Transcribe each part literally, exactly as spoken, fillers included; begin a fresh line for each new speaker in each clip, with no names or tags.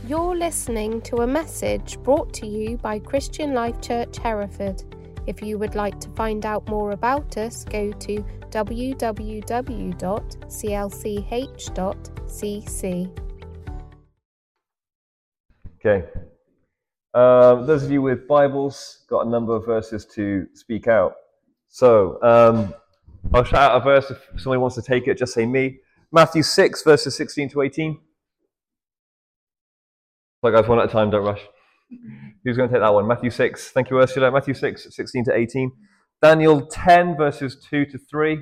You're listening to a message brought to you by Christian Life Church Hereford. If you would like to find out more about us, go to w w w dot c l c h dot c c.
Okay. Uh, those of you with Bibles, got a number of verses to speak out. So, um, I'll shout out a verse if somebody wants to take it, just say me. Matthew six, verses sixteen to eighteen. So guys, one at a time, don't rush. Who's going to take that one? Matthew six. Thank you, Ursula. Matthew six, sixteen to eighteen. Daniel ten, verses two to three.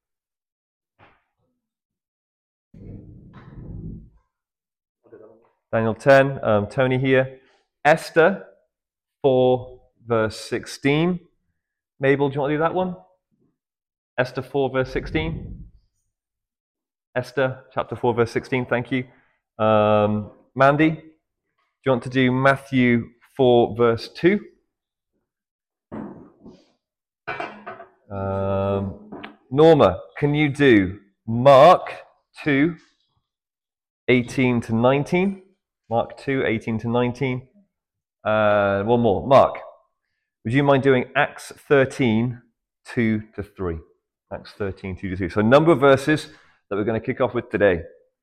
Daniel ten, um, Tony here. Esther four, verse sixteen. Mabel, do you want to do that one? Esther four, verse sixteen. Esther, chapter four, verse sixteen, thank you. Um, Mandy, do you want to do Matthew four, verse two? Um, Norma, can you do Mark two, eighteen to nineteen? Mark two, eighteen to nineteen. Uh, one more. Mark, would you mind doing Acts thirteen, two to three? Acts thirteen, two to three. So a number of verses that we're going to kick off with today.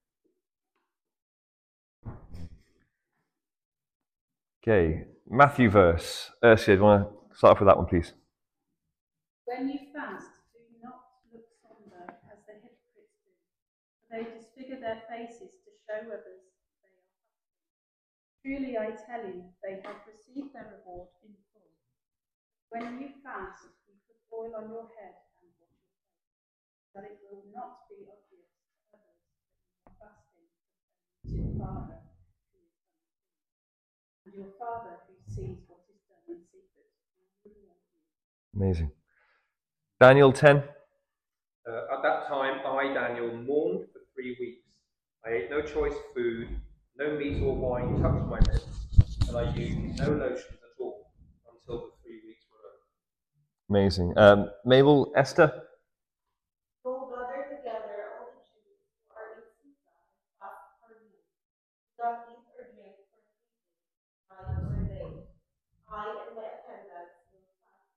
Okay, Matthew verse. Ursula, do you want to start off with that one, please?
When you fast, do not look somber as the hypocrites do, for they disfigure their faces to show others they are fasting. Truly I tell you, they have received their reward in full. When you fast, you put oil on your head and wash your face, that it will not be obvious to others that you are fasting, but only to the Father who is unseen. And your Father who sees what is done in secret will reward you.
Amazing. Daniel ten.
Uh, at that time, I, Daniel, mourned for three weeks. I ate no choice food, no meat or wine touched my lips, and I used no lotions at all until the three weeks were over.
Amazing. Um, Mabel, Esther.
Go gather together all the Jews who are in Susa and fast for me. Do not eat or drink for three days, night or day. I and my attendants will fast.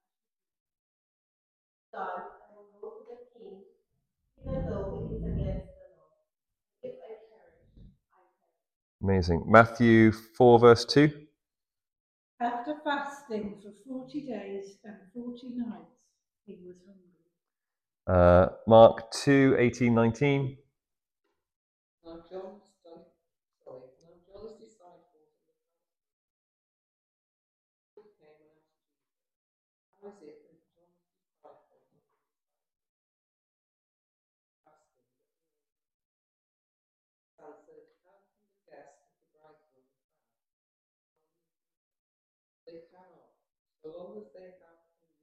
Done, I will go to the king, even though it is against the law. If I perish, I perish.
Amazing. Matthew four, verse two.
After fasting for forty days and forty nights, he was hungry.
Uh, Mark two, eighteen, nineteen.
Now John's sorry, now John's disciples came and asked Jesus, how is it that John's disciples fasting but answered, how can the guests of the bridegroom fast? They cannot, so long as they have food.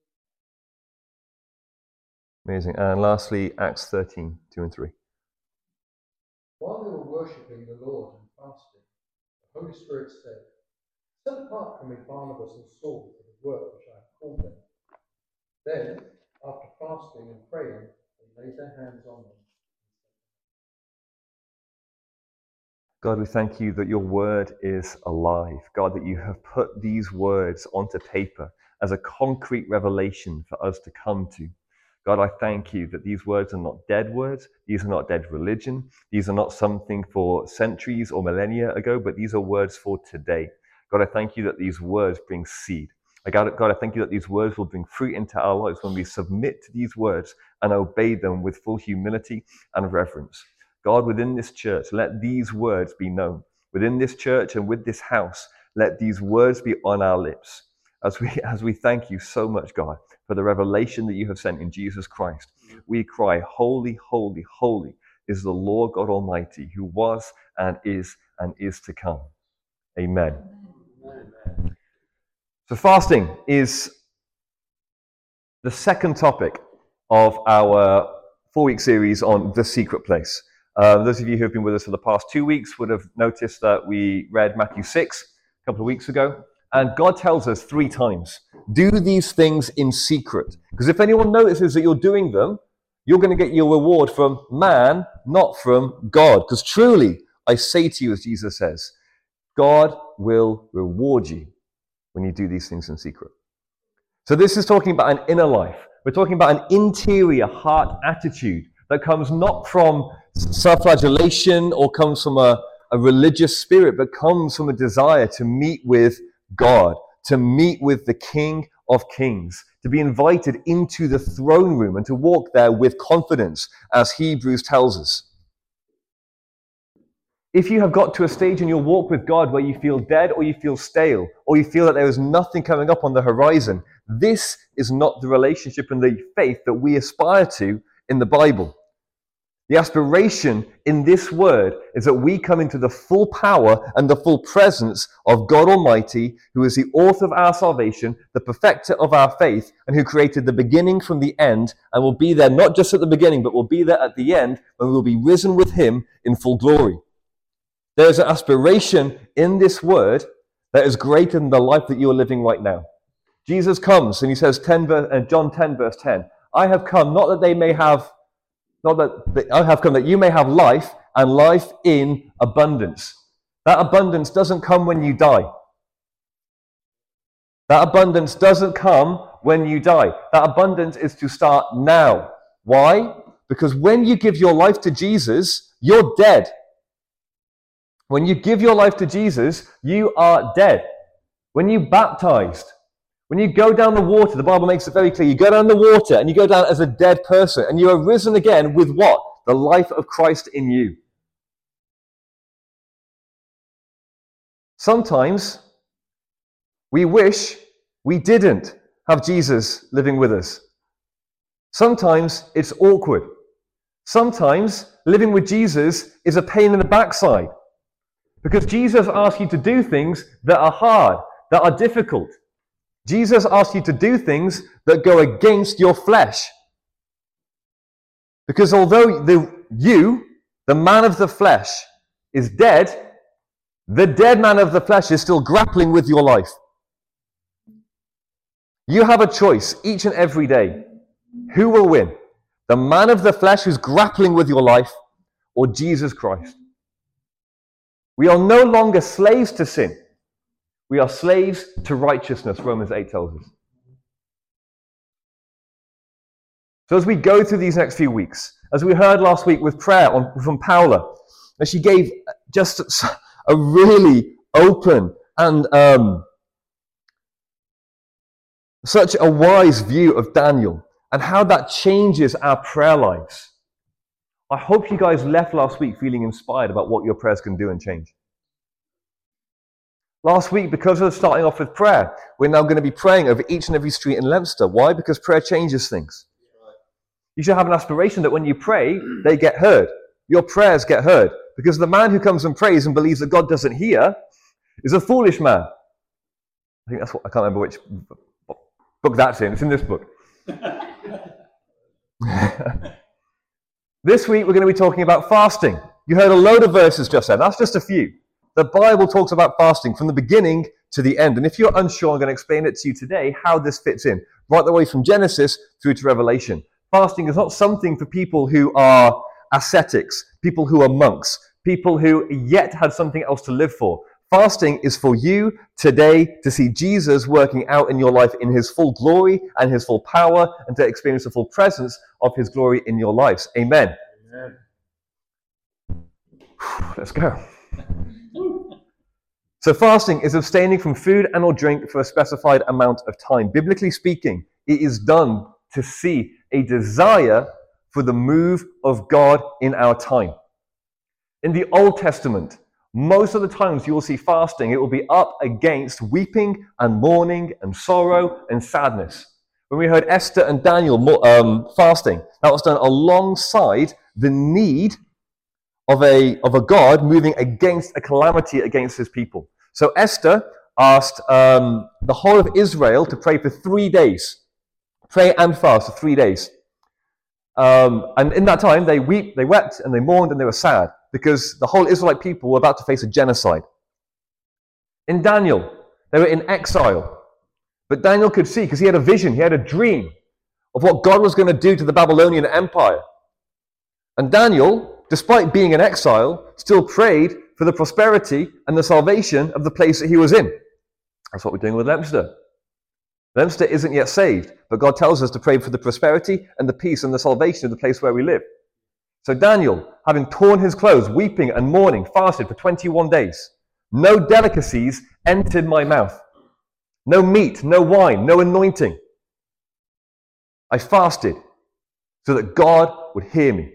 Amazing. And lastly, Acts thirteen, two and three.
While they were worshipping the Lord and fasting, the Holy Spirit said, set apart for me Barnabas and Saul for the work which I have called them. Then, after fasting and praying, they laid their hands on them.
God, we thank you that your word is alive. God, that you have put these words onto paper as a concrete revelation for us to come to. God, I thank you that these words are not dead words. These are not dead religion. These are not something for centuries or millennia ago, but these are words for today. God, I thank you that these words bring seed. God, I thank you that these words will bring fruit into our lives when we submit to these words and obey them with full humility and reverence. God, within this church, let these words be known. Within this church and with this house, let these words be on our lips. As we, as we thank you so much, God, for the revelation that you have sent in Jesus Christ, we cry, holy, holy, holy is the Lord God Almighty, who was and is and is to come. Amen. Amen. So fasting is the second topic of our four-week series on The Secret Place. Uh, those of you who have been with us for the past two weeks would have noticed that we read Matthew six a couple of weeks ago. And God tells us three times, do these things in secret. Because if anyone notices that you're doing them, you're going to get your reward from man, not from God. Because truly, I say to you, as Jesus says, God will reward you when you do these things in secret. So this is talking about an inner life. We're talking about an interior heart attitude that comes not from self-flagellation or comes from a, a religious spirit, but comes from a desire to meet with God, to meet with the King of Kings, to be invited into the throne room and to walk there with confidence, as Hebrews tells us. If you have got to a stage in your walk with God where you feel dead or you feel stale or you feel that there is nothing coming up on the horizon, this is not the relationship and the faith that we aspire to in the Bible. The aspiration in this word is that we come into the full power and the full presence of God Almighty, who is the author of our salvation, the perfecter of our faith, and who created the beginning from the end, and will be there not just at the beginning, but will be there at the end when we will be risen with him in full glory. There is an aspiration in this word that is greater than the life that you are living right now. Jesus comes and he says, ten, John ten verse ten, I have come not that they may have, not that I have come that you may have life and life in abundance. That abundance doesn't come when you die. That abundance doesn't come when you die. That abundance is to start now. Why? Because when you give your life to Jesus, you're dead. When you give your life to Jesus, you are dead. When you baptized, when you go down the water, the Bible makes it very clear, you go down the water and you go down as a dead person, and you are risen again with what? The life of Christ in you. Sometimes we wish we didn't have Jesus living with us. Sometimes it's awkward. Sometimes living with Jesus is a pain in the backside. Because Jesus asks you to do things that are hard, that are difficult. Jesus asks you to do things that go against your flesh. Because although the, you, the man of the flesh, is dead, the dead man of the flesh is still grappling with your life. You have a choice each and every day. Who will win? The man of the flesh who's grappling with your life, or Jesus Christ? We are no longer slaves to sin. We are slaves to righteousness, Romans eight tells us. So as we go through these next few weeks, as we heard last week with prayer on, from Paula, and she gave just a really open and um, such a wise view of Daniel and how that changes our prayer lives. I hope you guys left last week feeling inspired about what your prayers can do and change. Last week, because of starting off with prayer, we're now going to be praying over each and every street in Leominster. Why? Because prayer changes things. You should have an aspiration that when you pray, they get heard. Your prayers get heard. Because the man who comes and prays and believes that God doesn't hear is a foolish man. I think that's what, I can't remember which book that's in. It's in this book. This week, we're going to be talking about fasting. You heard a load of verses just then. That's just a few. The Bible talks about fasting from the beginning to the end. And if you're unsure, I'm going to explain it to you today how this fits in, right the way from Genesis through to Revelation. Fasting is not something for people who are ascetics, people who are monks, people who yet had something else to live for. Fasting is for you today to see Jesus working out in your life in his full glory and his full power, and to experience the full presence of his glory in your lives. Amen. Amen. Let's go. So fasting is abstaining from food and or drink for a specified amount of time. Biblically speaking, it is done to see a desire for the move of God in our time. In the Old Testament, most of the times you will see fasting, it will be up against weeping and mourning and sorrow and sadness. When we heard Esther and Daniel um, fasting, that was done alongside the need of a, of a God moving against a calamity against his people. So Esther asked um, the whole of Israel to pray for three days. Pray and fast for three days. Um, and in that time, they weep, they wept, and they mourned, and they were sad, because the whole Israelite people were about to face a genocide. In Daniel, they were in exile. But Daniel could see, because he had a vision, he had a dream of what God was going to do to the Babylonian Empire. And Daniel, despite being in exile, still prayed for the prosperity and the salvation of the place that he was in. That's what we're doing with Leominster. Leominster isn't yet saved, but God tells us to pray for the prosperity and the peace and the salvation of the place where we live. So Daniel, having torn his clothes, weeping and mourning, fasted for twenty-one days. No delicacies entered my mouth. No meat, no wine, no anointing. I fasted so that God would hear me.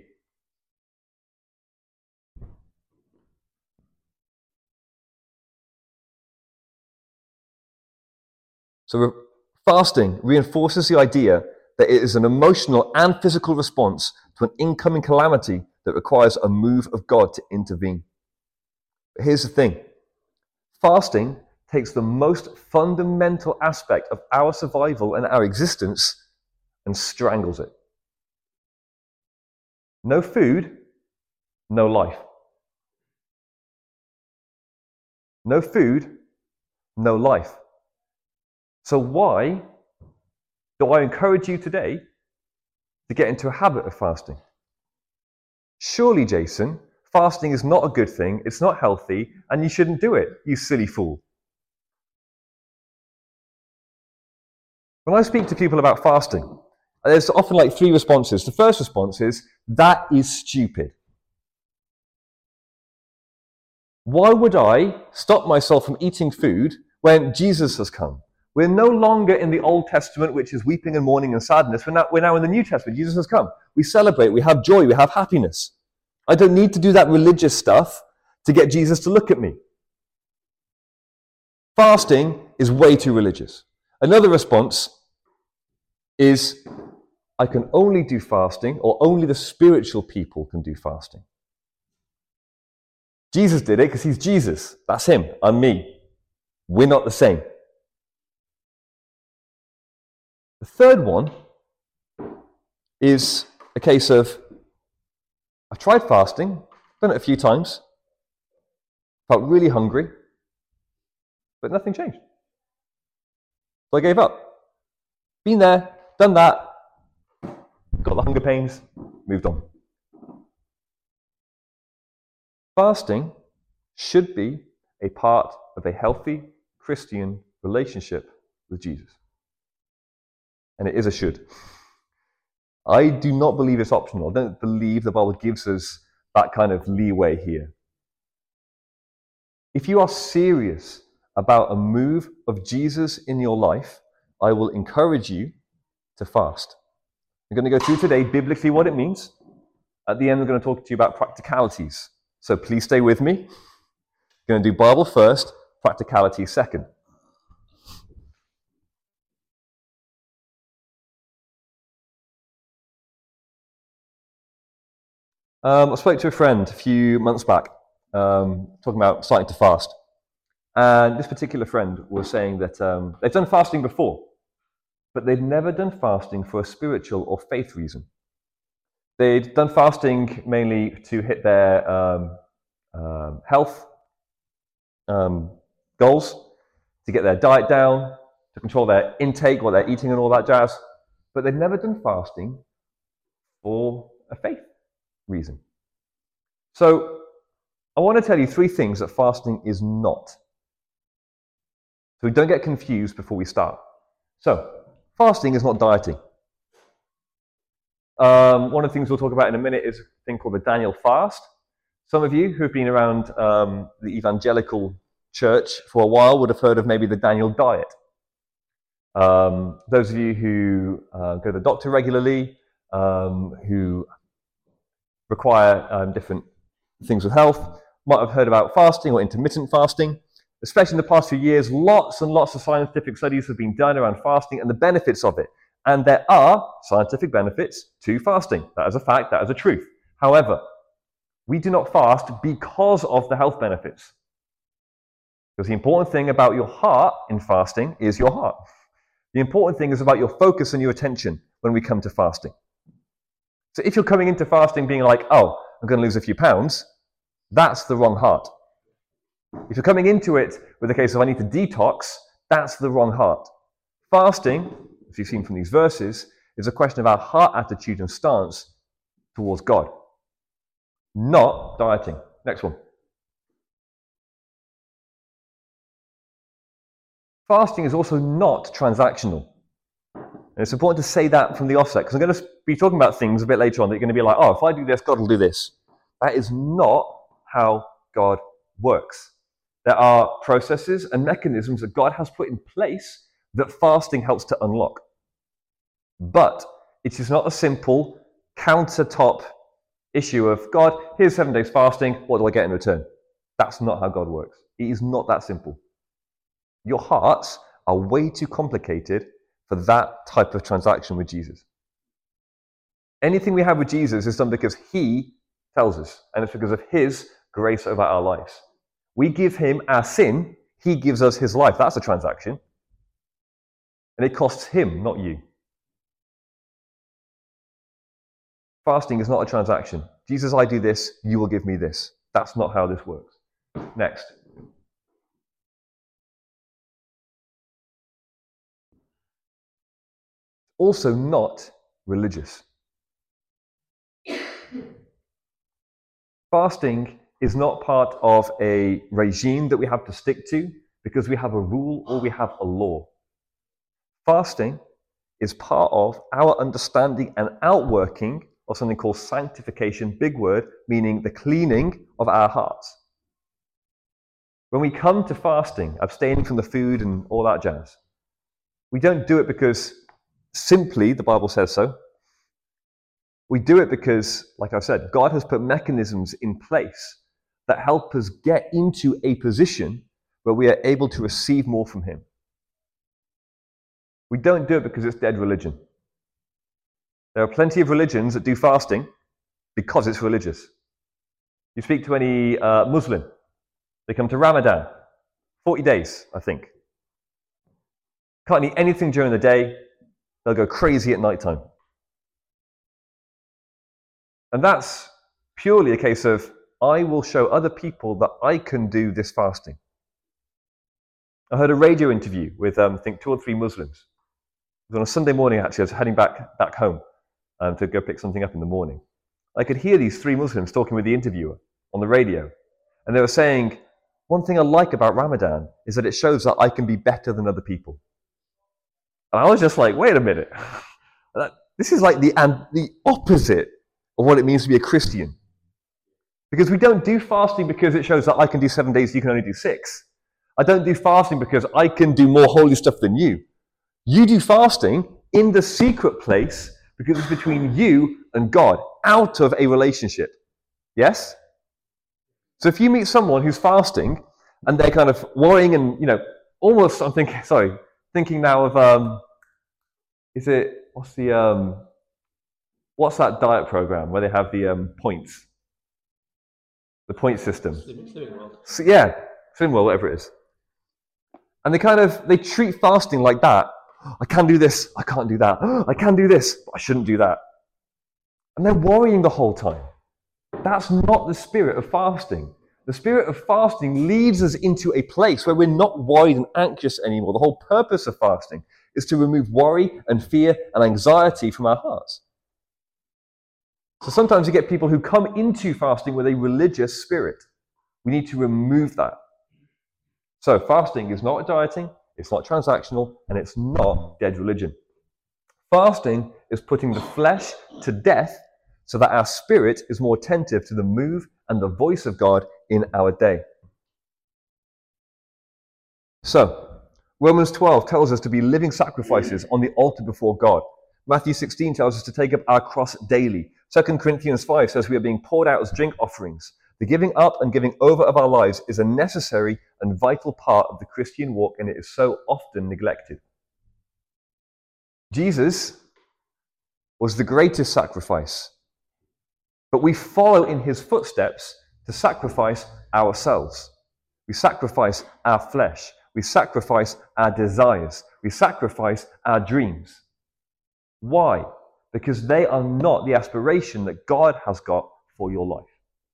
So fasting reinforces the idea that it is an emotional and physical response to an incoming calamity that requires a move of God to intervene. But here's the thing. Fasting takes the most fundamental aspect of our survival and our existence and strangles it. No food, no life. No food, no life. So why do I encourage you today to get into a habit of fasting? Surely, Jason, fasting is not a good thing, it's not healthy, and you shouldn't do it, you silly fool. When I speak to people about fasting, there's often like three responses. The first response is, that is stupid. Why would I stop myself from eating food when Jesus has come? We're no longer in the Old Testament, which is weeping and mourning and sadness. We're now, we're now in the New Testament. Jesus has come. We celebrate, we have joy, we have happiness. I don't need to do that religious stuff to get Jesus to look at me. Fasting is way too religious. Another response is, I can only do fasting, or only the spiritual people can do fasting. Jesus did it because he's Jesus. That's him. I'm me. We're not the same. The third one is a case of, I've tried fasting, done it a few times, felt really hungry, but nothing changed. So I gave up. Been there, done that, got the hunger pains, moved on. Fasting should be a part of a healthy Christian relationship with Jesus. And it is a should. I do not believe it's optional. I don't believe the Bible gives us that kind of leeway here. If you are serious about a move of Jesus in your life, I will encourage you to fast. We're going to go through today biblically what it means. At the end, we're going to talk to you about practicalities. So please stay with me. We're going to do Bible first, practicality second. Um, I spoke to a friend a few months back, um, talking about starting to fast. And this particular friend was saying that um, they've done fasting before, but they'd never done fasting for a spiritual or faith reason. They'd done fasting mainly to hit their um, um, health um, goals, to get their diet down, to control their intake, what they're eating and all that jazz. But they'd never done fasting for a faith reason. So I want to tell you three things that fasting is not, so we don't get confused before we start. So fasting is not dieting. Um, one of the things we'll talk about in a minute is a thing called the Daniel fast. Some of you who have been around um, the evangelical church for a while would have heard of maybe the Daniel diet. Um, those of you who uh, go to the doctor regularly, um, who require um, different things with health, might have heard about fasting or intermittent fasting. Especially in the past few years, lots and lots of scientific studies have been done around fasting and the benefits of it. And there are scientific benefits to fasting. That is a fact, that is a truth. However, we do not fast because of the health benefits. Because the important thing about your heart in fasting is your heart. The important thing is about your focus and your attention when we come to fasting. So if you're coming into fasting being like, oh, I'm going to lose a few pounds, that's the wrong heart. If you're coming into it with a case of I need to detox, that's the wrong heart. Fasting, as you've seen from these verses, is a question of our heart attitude and stance towards God, not dieting. Next one. Fasting is also not transactional. And it's important to say that from the offset, because I'm going to be talking about things a bit later on that you're going to be like, oh, if I do this, God will do this. That is not how God works. There are processes and mechanisms that God has put in place that fasting helps to unlock. But it is not a simple countertop issue of, God, here's seven days fasting, what do I get in return? That's not how God works. It is not that simple. Your hearts are way too complicated for that type of transaction with Jesus. Anything we have with Jesus is done because he tells us, and it's because of his grace over our lives. We give him our sin, he gives us his life. That's a transaction. And it costs him, not you. Fasting is not a transaction. Jesus, I do this, you will give me this. That's not how this works. Next. Also not religious. Fasting is not part of a regime that we have to stick to because we have a rule or we have a law. Fasting is part of our understanding and outworking of something called sanctification, big word, meaning the cleaning of our hearts. When we come to fasting, abstaining from the food and all that jazz, we don't do it because simply the Bible says so. We do it because, like I said, God has put mechanisms in place that help us get into a position where we are able to receive more from him. We don't do it because it's dead religion. There are plenty of religions that do fasting because it's religious. You speak to any uh, Muslim, they come to Ramadan, forty days, I think. Can't eat anything during the day, they'll go crazy at night time. And that's purely a case of, I will show other people that I can do this fasting. I heard a radio interview with, um, I think, two or three Muslims. It was on a Sunday morning, actually. I was heading back, back home um, to go pick something up in the morning. I could hear these three Muslims talking with the interviewer on the radio. And they were saying, one thing I like about Ramadan is that it shows that I can be better than other people. And I was just like, wait a minute. This is like the, and the opposite of what it means to be a Christian. Because we don't do fasting because it shows that I can do seven days, you can only do six. I don't do fasting because I can do more holy stuff than you. You do fasting in the secret place because it's between you and God, out of a relationship. Yes? So if you meet someone who's fasting and they're kind of worrying and, you know, almost, I'm thinking, sorry, thinking now of, um, is it, what's the, um, what's that diet program where they have the um, points? The point system.
Slimming, Slimming World.
So, yeah, Slimming World, whatever it is. And they kind of, they treat fasting like that. I can do this, I can't do that. I can do this, but I shouldn't do that. And they're worrying the whole time. That's not the spirit of fasting. The spirit of fasting leads us into a place where we're not worried and anxious anymore. The whole purpose of fasting is to remove worry and fear and anxiety from our hearts. So sometimes you get people who come into fasting with a religious spirit. We need to remove that. So fasting is not dieting, it's not transactional, and it's not dead religion. Fasting is putting the flesh to death so that our spirit is more attentive to the move and the voice of God in our day. So, Romans twelve tells us to be living sacrifices on the altar before God. Matthew sixteen tells us to take up our cross daily. Second Corinthians five says we are being poured out as drink offerings. The giving up and giving over of our lives is a necessary and vital part of the Christian walk, and it is so often neglected. Jesus was the greatest sacrifice, but we follow in his footsteps to sacrifice ourselves. We sacrifice our flesh. We sacrifice our desires. We sacrifice our dreams. Why? Because they are not the aspiration that God has got for your life.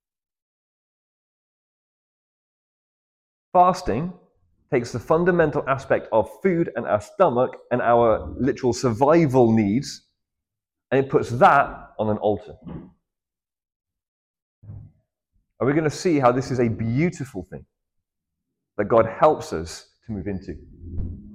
Fasting takes the fundamental aspect of food and our stomach and our literal survival needs, and it puts that on an altar. And we're going to see how this is a beautiful thing that God helps us to move into.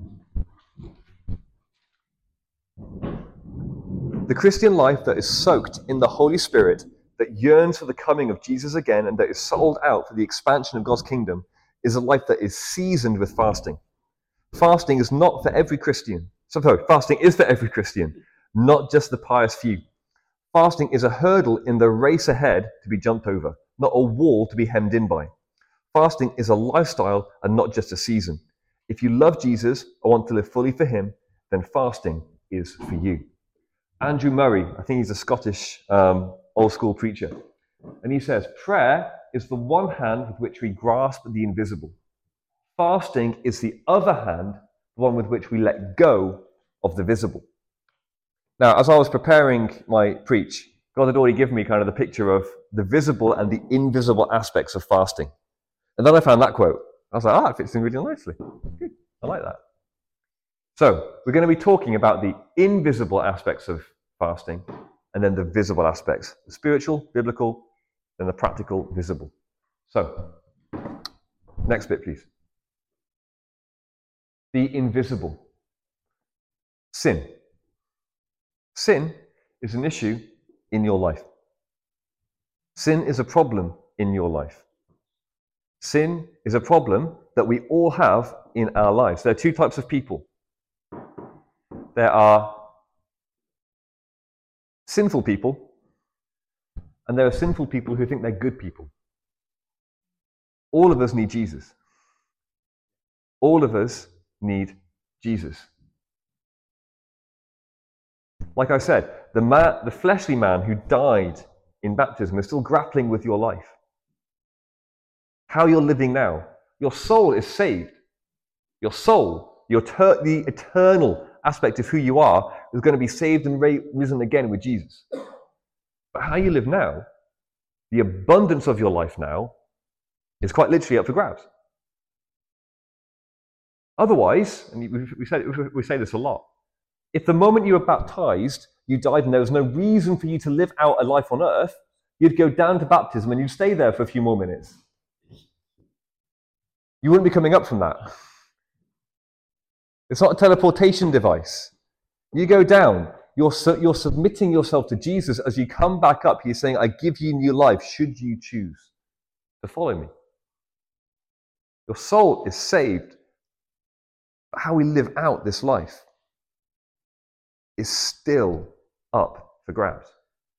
The Christian life that is soaked in the Holy Spirit, that yearns for the coming of Jesus again, and that is sold out for the expansion of God's kingdom, is a life that is seasoned with fasting. Fasting is not for every Christian. So, sorry, fasting is for every Christian, not just the pious few. Fasting is a hurdle in the race ahead to be jumped over, not a wall to be hemmed in by. Fasting is a lifestyle and not just a season. If you love Jesus or want to live fully for him, then fasting is for you. Andrew Murray, I think he's a Scottish um, old school preacher, and he says, prayer is the one hand with which we grasp the invisible. Fasting is the other hand, the one with which we let go of the visible. Now, as I was preparing my preach, God had already given me kind of the picture of the visible and the invisible aspects of fasting. And then I found that quote. I was like, ah, oh, it fits in really nicely. Good. I like that. So, we're going to be talking about the invisible aspects of fasting and then the visible aspects. The spiritual, biblical, and the practical, visible. So, next bit, please. The invisible. Sin. Sin is an issue in your life. Sin is a problem in your life. Sin is a problem that we all have in our lives. There are two types of people. There are sinful people, and there are sinful people who think they're good people. All of us need Jesus. All of us need Jesus. Like I said, the, man, the fleshly man who died in baptism is still grappling with your life. How you're living now. Your soul is saved. Your soul, your ter- the eternal aspect of who you are, is going to be saved and ra- risen again with Jesus. But how you live now, the abundance of your life now, is quite literally up for grabs. Otherwise, and we, we, say, we say this a lot, if the moment you were baptized, you died and there was no reason for you to live out a life on earth, you'd go down to baptism and you'd stay there for a few more minutes. You wouldn't be coming up from that. It's not a teleportation device. You go down, you're, su- you're submitting yourself to Jesus. As you come back up, he's saying, I give you new life, should you choose to follow me. Your soul is saved. But how we live out this life is still up for grabs.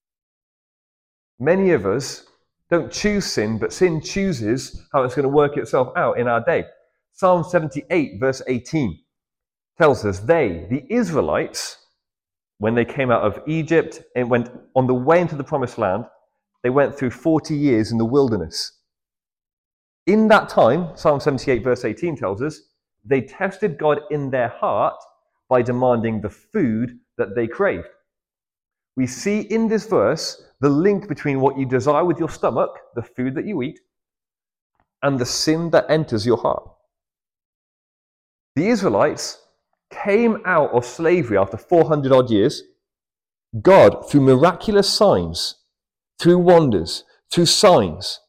Many of us don't choose sin, but sin chooses how it's going to work itself out in our day. Psalm seventy-eight, verse eighteen, tells us they, the Israelites, when they came out of Egypt and went on the way into the promised land, they went through forty years in the wilderness. In that time, Psalm seventy-eight, verse eighteen tells us, they tested God in their heart by demanding the food that they craved. We see in this verse the link between what you desire with your stomach, the food that you eat, and the sin that enters your heart. The Israelites came out of slavery after four hundred odd years. God, through miraculous signs, through wonders, through signs,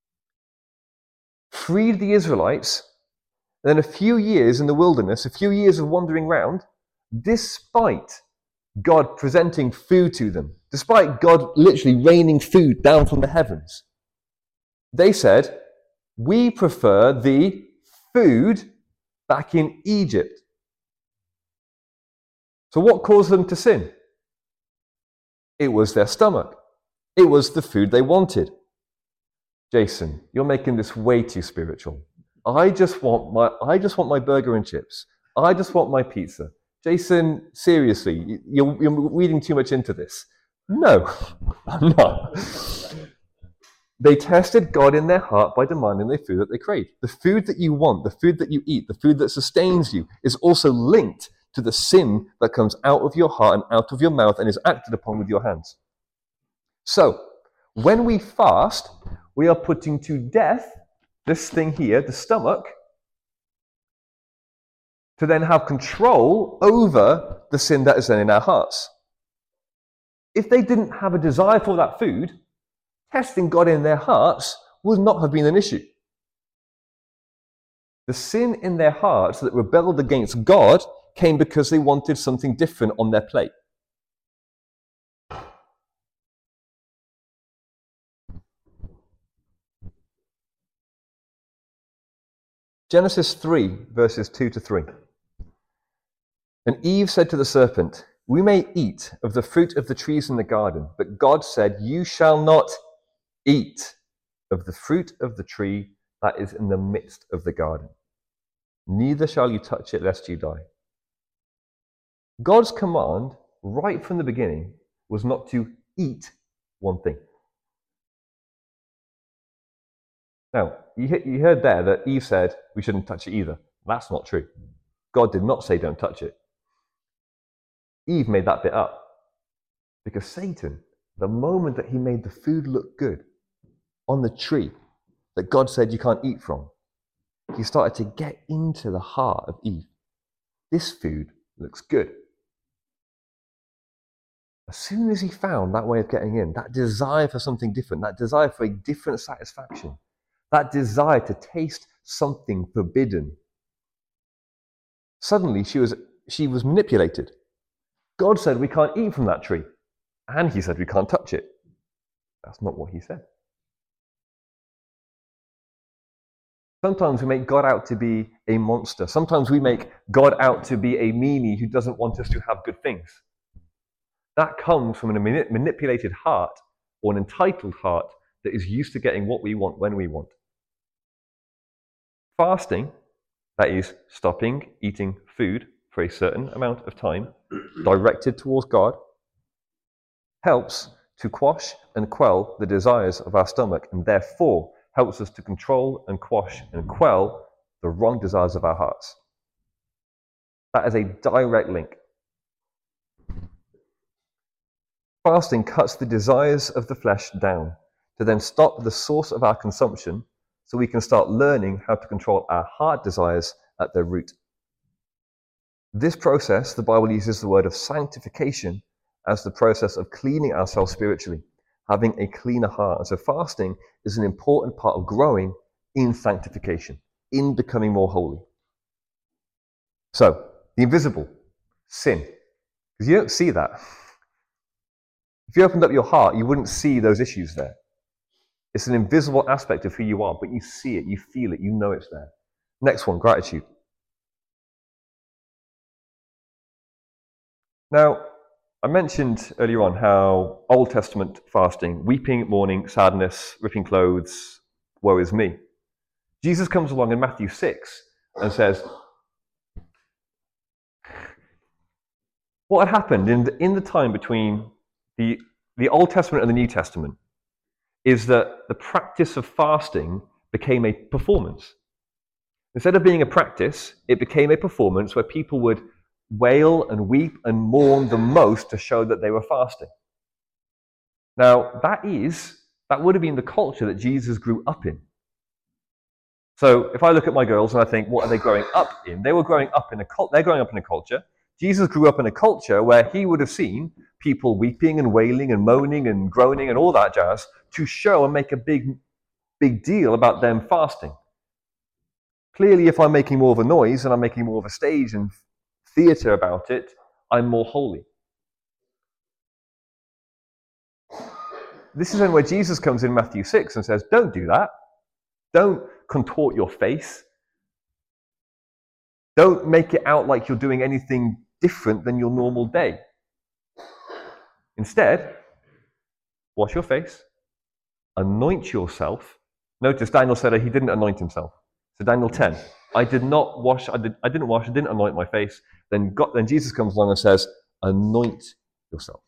freed the Israelites. And then a few years in the wilderness, a few years of wandering around, despite God presenting food to them, despite God literally raining food down from the heavens, they said, we prefer the food back in Egypt. So what caused them to sin? It was their stomach. It was the food they wanted. Jason, you're making this way too spiritual. I just want my I just want my burger and chips. I just want my pizza. Jason, seriously, you're, you're reading too much into this. No, I'm not. They tested God in their heart by demanding the food that they craved. The food that you want, the food that you eat, the food that sustains you is also linked to the sin that comes out of your heart and out of your mouth and is acted upon with your hands. So, when we fast, we are putting to death this thing here, the stomach, to then have control over the sin that is then in our hearts. If they didn't have a desire for that food, testing God in their hearts would not have been an issue. The sin in their hearts that rebelled against God came because they wanted something different on their plate. Genesis three, verses two to three. And Eve said to the serpent, "We may eat of the fruit of the trees in the garden, but God said, 'You shall not eat of the fruit of the tree that is in the midst of the garden. Neither shall you touch it, lest you die.'" God's command, right from the beginning, was not to eat one thing. Now, you heard there that Eve said we shouldn't touch it either. That's not true. God did not say don't touch it. Eve made that bit up. Because Satan, the moment that he made the food look good on the tree that God said you can't eat from, he started to get into the heart of Eve. This food looks good. As soon as he found that way of getting in, that desire for something different, that desire for a different satisfaction, that desire to taste something forbidden, suddenly she was, she was manipulated. God said we can't eat from that tree, and he said we can't touch it. That's not what he said. Sometimes we make God out to be a monster. Sometimes we make God out to be a meanie who doesn't want us to have good things. That comes from a manipulated heart or an entitled heart that is used to getting what we want when we want. Fasting, that is stopping eating food for a certain amount of time, directed towards God, helps to quash and quell the desires of our stomach, and therefore helps us to control and quash and quell the wrong desires of our hearts. That is a direct link. Fasting cuts the desires of the flesh down to then stop the source of our consumption so we can start learning how to control our heart desires at their root. This process, the Bible uses the word of sanctification as the process of cleaning ourselves spiritually, having a cleaner heart. And so fasting is an important part of growing in sanctification, in becoming more holy. So, the invisible, sin, because you don't see that. If you opened up your heart, you wouldn't see those issues there. It's an invisible aspect of who you are, but you see it, you feel it, you know it's there. Next one, gratitude. Now, I mentioned earlier on how Old Testament fasting, weeping, mourning, sadness, ripping clothes, woe is me. Jesus comes along in Matthew six and says, what had happened in the, in the time between the, the Old Testament and the New Testament is that the practice of fasting became a performance. Instead of being a practice, it became a performance where people would wail and weep and mourn the most to show that they were fasting. Now, that is, that would have been the culture that Jesus grew up in. So if I look at my girls and I think, what are they growing up in? They were growing up in a cult. They're growing up in a culture. Jesus grew up in a culture where he would have seen people weeping and wailing and moaning and groaning and all that jazz to show and make a big, big deal about them fasting. Clearly, if I'm making more of a noise and I'm making more of a stage and theatre about it, I'm more holy. This is then where Jesus comes in Matthew six and says, don't do that. Don't contort your face. Don't make it out like you're doing anything different than your normal day. Instead, wash your face, anoint yourself. Notice Daniel said he didn't anoint himself. So Daniel ten, I did not wash, I, did, I didn't wash, I didn't anoint my face. Then, God, then Jesus comes along and says, anoint yourself.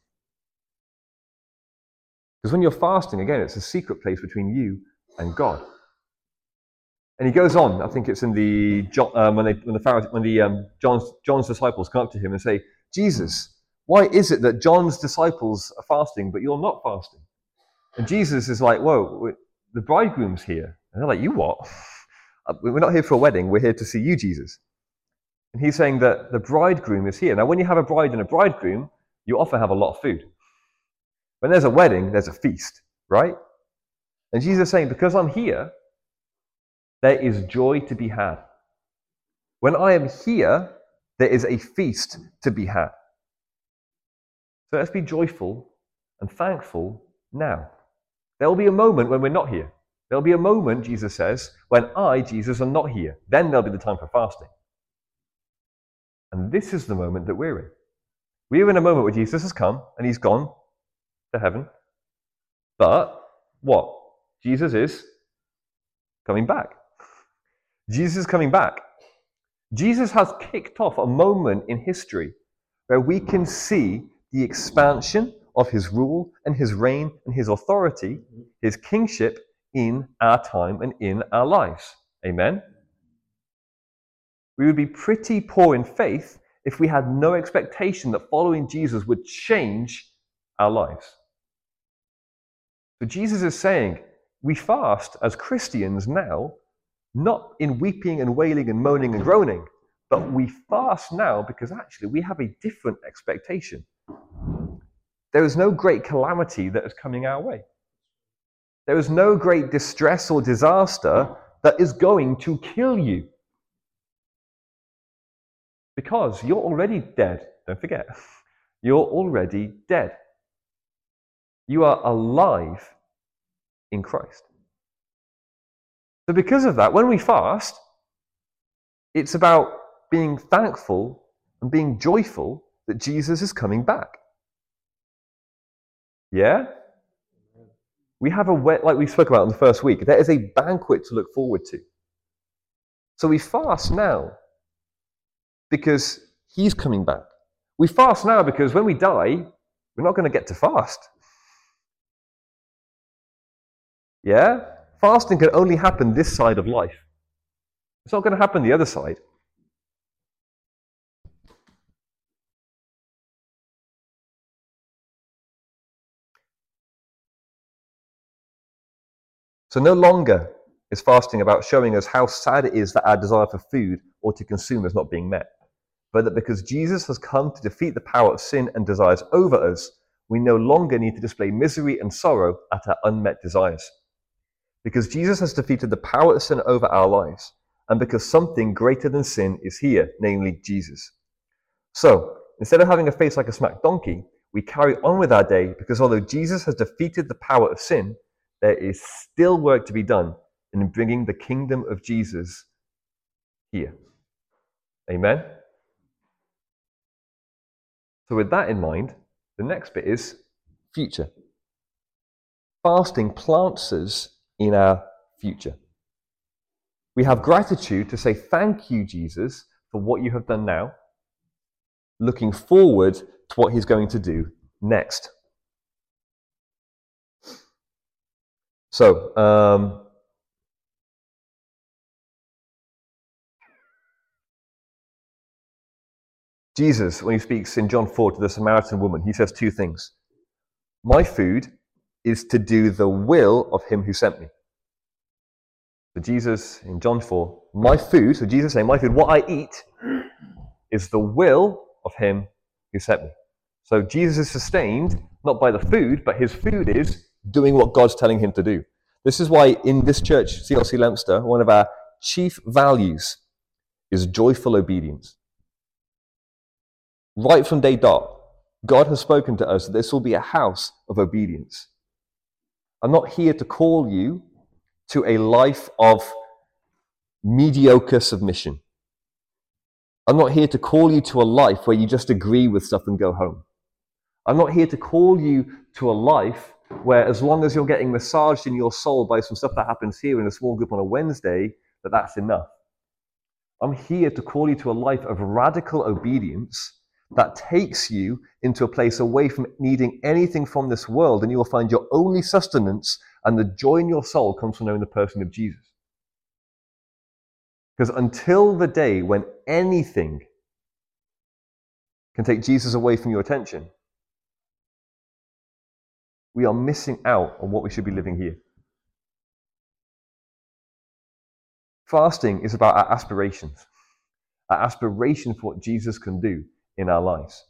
Because when you're fasting, again, it's a secret place between you and God. And he goes on, I think it's in the, um, when, they, when the, Pharisees, when the um, John's, John's disciples come up to him and say, Jesus, why is it that John's disciples are fasting, but you're not fasting? And Jesus is like, whoa, the bridegroom's here. And they're like, you what? We're not here for a wedding, we're here to see you, Jesus. And he's saying that the bridegroom is here. Now, when you have a bride and a bridegroom, you often have a lot of food. When there's a wedding, there's a feast, right? And Jesus is saying, because I'm here, there is joy to be had. When I am here, there is a feast to be had. So let's be joyful and thankful now. There will be a moment when we're not here. There'll be a moment, Jesus says, when I, Jesus, am not here. Then there'll be the time for fasting. And this is the moment that we're in. We're in a moment where Jesus has come and he's gone to heaven. But what? Jesus is coming back. Jesus is coming back. Jesus has kicked off a moment in history where we can see the expansion of his rule and his reign and his authority, his kingship in our time and in our lives. Amen? We would be pretty poor in faith if we had no expectation that following Jesus would change our lives. So Jesus is saying, we fast as Christians now, not in weeping and wailing and moaning and groaning, but we fast now because actually we have a different expectation. There is no great calamity that is coming our way. There is no great distress or disaster that is going to kill you. Because you're already dead. Don't forget. You're already dead. You are alive in Christ. So because of that, when we fast, it's about being thankful and being joyful that Jesus is coming back. Yeah? We have a, like we spoke about in the first week, there is a banquet to look forward to. So we fast now because he's coming back. We fast now because when we die, we're not going to get to fast. Yeah? Fasting can only happen this side of life. It's not going to happen the other side. So no longer is fasting about showing us how sad it is that our desire for food or to consume is not being met, but that because Jesus has come to defeat the power of sin and desires over us, we no longer need to display misery and sorrow at our unmet desires. Because Jesus has defeated the power of sin over our lives, and because something greater than sin is here, namely Jesus. So, instead of having a face like a smacked donkey, we carry on with our day because although Jesus has defeated the power of sin, there is still work to be done in bringing the kingdom of Jesus here. Amen? So with that in mind, the next bit is future. Fasting plants us in our future. We have gratitude to say thank you, Jesus, for what you have done now, looking forward to what he's going to do next. So, um, Jesus, when he speaks in John four to the Samaritan woman, he says two things. My food is to do the will of him who sent me. So Jesus, in John four, my food, so Jesus saying, my food, what I eat, is the will of him who sent me. So Jesus is sustained, not by the food, but his food is doing what God's telling him to do. This is why in this church, C L C Leominster, one of our chief values is joyful obedience. Right from day dot, God has spoken to us that this will be a house of obedience. I'm not here to call you to a life of mediocre submission. I'm not here to call you to a life where you just agree with stuff and go home. I'm not here to call you to a life where as long as you're getting massaged in your soul by some stuff that happens here in a small group on a Wednesday, that that's enough. I'm here to call you to a life of radical obedience that takes you into a place away from needing anything from this world, and you will find your only sustenance and the joy in your soul comes from knowing the person of Jesus. Because until the day when anything can take Jesus away from your attention, we are missing out on what we should be living here. Fasting is about our aspirations, our aspiration for what Jesus can do in our lives.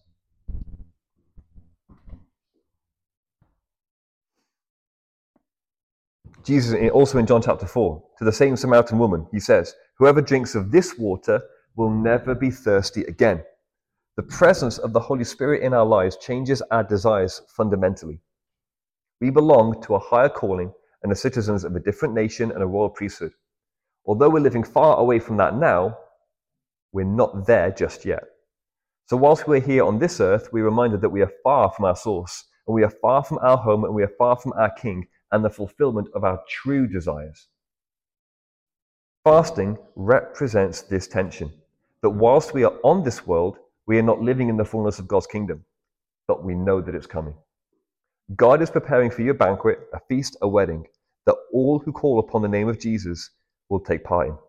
Jesus, also in John chapter four, to the same Samaritan woman, he says, whoever drinks of this water will never be thirsty again. The presence of the Holy Spirit in our lives changes our desires fundamentally. We belong to a higher calling and are citizens of a different nation and a royal priesthood. Although we're living far away from that now, we're not there just yet. So whilst we're here on this earth, we're reminded that we are far from our source, and we are far from our home, and we are far from our King and the fulfillment of our true desires. Fasting represents this tension, that whilst we are on this world, we are not living in the fullness of God's kingdom, but we know that it's coming. God is preparing for you a banquet, a feast, a wedding, that all who call upon the name of Jesus will take part in.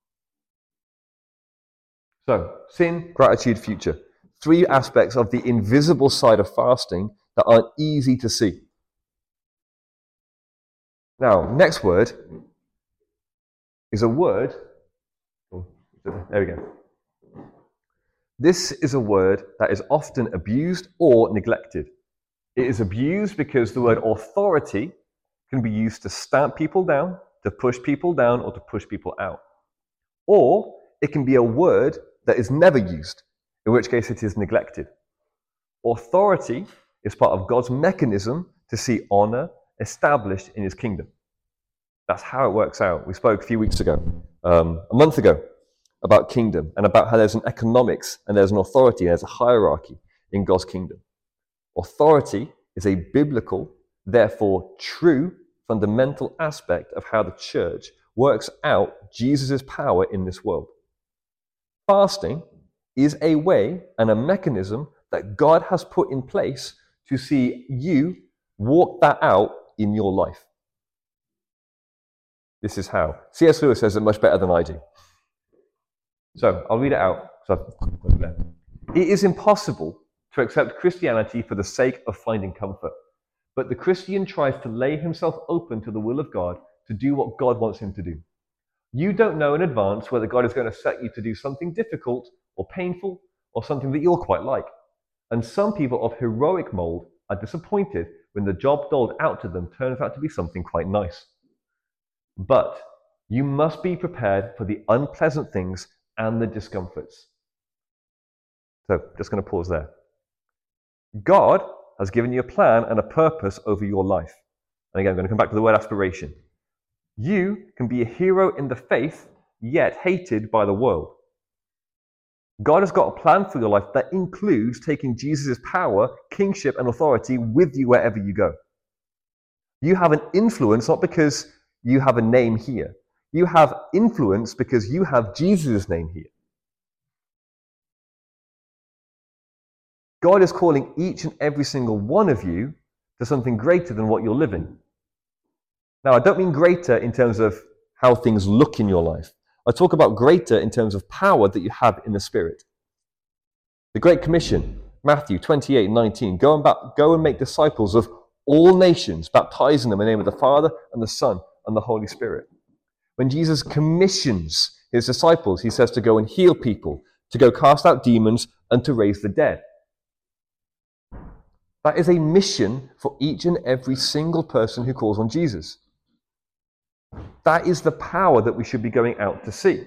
So, sin, gratitude, future. Three aspects of the invisible side of fasting that aren't easy to see. Now, next word is a word. Oh, there we go. This is a word that is often abused or neglected. It is abused because the word authority can be used to stamp people down, to push people down, or to push people out. Or it can be a word that is never used, in which case it is neglected. Authority is part of God's mechanism to see honor established in his kingdom. That's how it works out. We spoke a few weeks ago, um, a month ago, about kingdom and about how there's an economics and there's an authority and there's a hierarchy in God's kingdom. Authority is a biblical, therefore true, fundamental aspect of how the church works out Jesus' power in this world. Fasting is a way and a mechanism that God has put in place to see you walk that out in your life. This is how. C S Lewis says it much better than I do. So, I'll read it out. So, it is impossible to accept Christianity for the sake of finding comfort, but the Christian tries to lay himself open to the will of God to do what God wants him to do. You don't know in advance whether God is going to set you to do something difficult or painful or something that you'll quite like. And some people of heroic mold are disappointed when the job doled out to them turns out to be something quite nice. But you must be prepared for the unpleasant things and the discomforts. So, just going to pause there. God has given you a plan and a purpose over your life. And again, I'm going to come back to the word aspiration. You can be a hero in the faith, yet hated by the world. God has got a plan for your life that includes taking Jesus' power, kingship, and authority with you wherever you go. You have an influence not because you have a name here. You have influence because you have Jesus' name here. God is calling each and every single one of you to something greater than what you're living. Now, I don't mean greater in terms of how things look in your life. I talk about greater in terms of power that you have in the Spirit. The Great Commission, Matthew twenty-eight nineteen, go and, ba- go and make disciples of all nations, baptizing them in the name of the Father and the Son and the Holy Spirit. When Jesus commissions his disciples, he says to go and heal people, to go cast out demons, and to raise the dead. That is a mission for each and every single person who calls on Jesus. That is the power that we should be going out to see.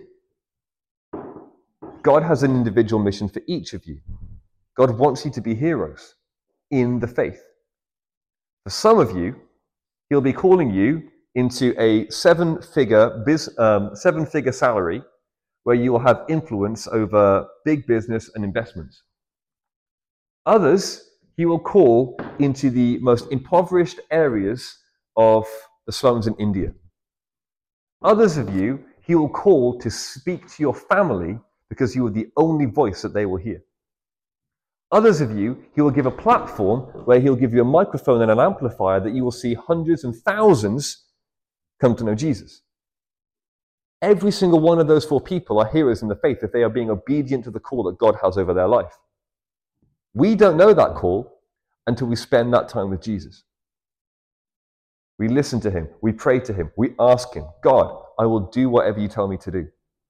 God has an individual mission for each of you. God wants you to be heroes in the faith. For some of you, he'll be calling you into a seven-figure biz, um, seven-figure salary where you will have influence over big business and investments. Others, he will call into the most impoverished areas of the slums in India. Others of you, he will call to speak to your family because you are the only voice that they will hear. Others of you, he will give a platform where he'll give you a microphone and an amplifier that you will see hundreds and thousands come to know Jesus. Every single one of those four people are heroes in the faith if they are being obedient to the call that God has over their life. We don't know that call until we spend that time with Jesus. We listen to him, we pray to him, we ask him, God, I will do whatever you tell me to do.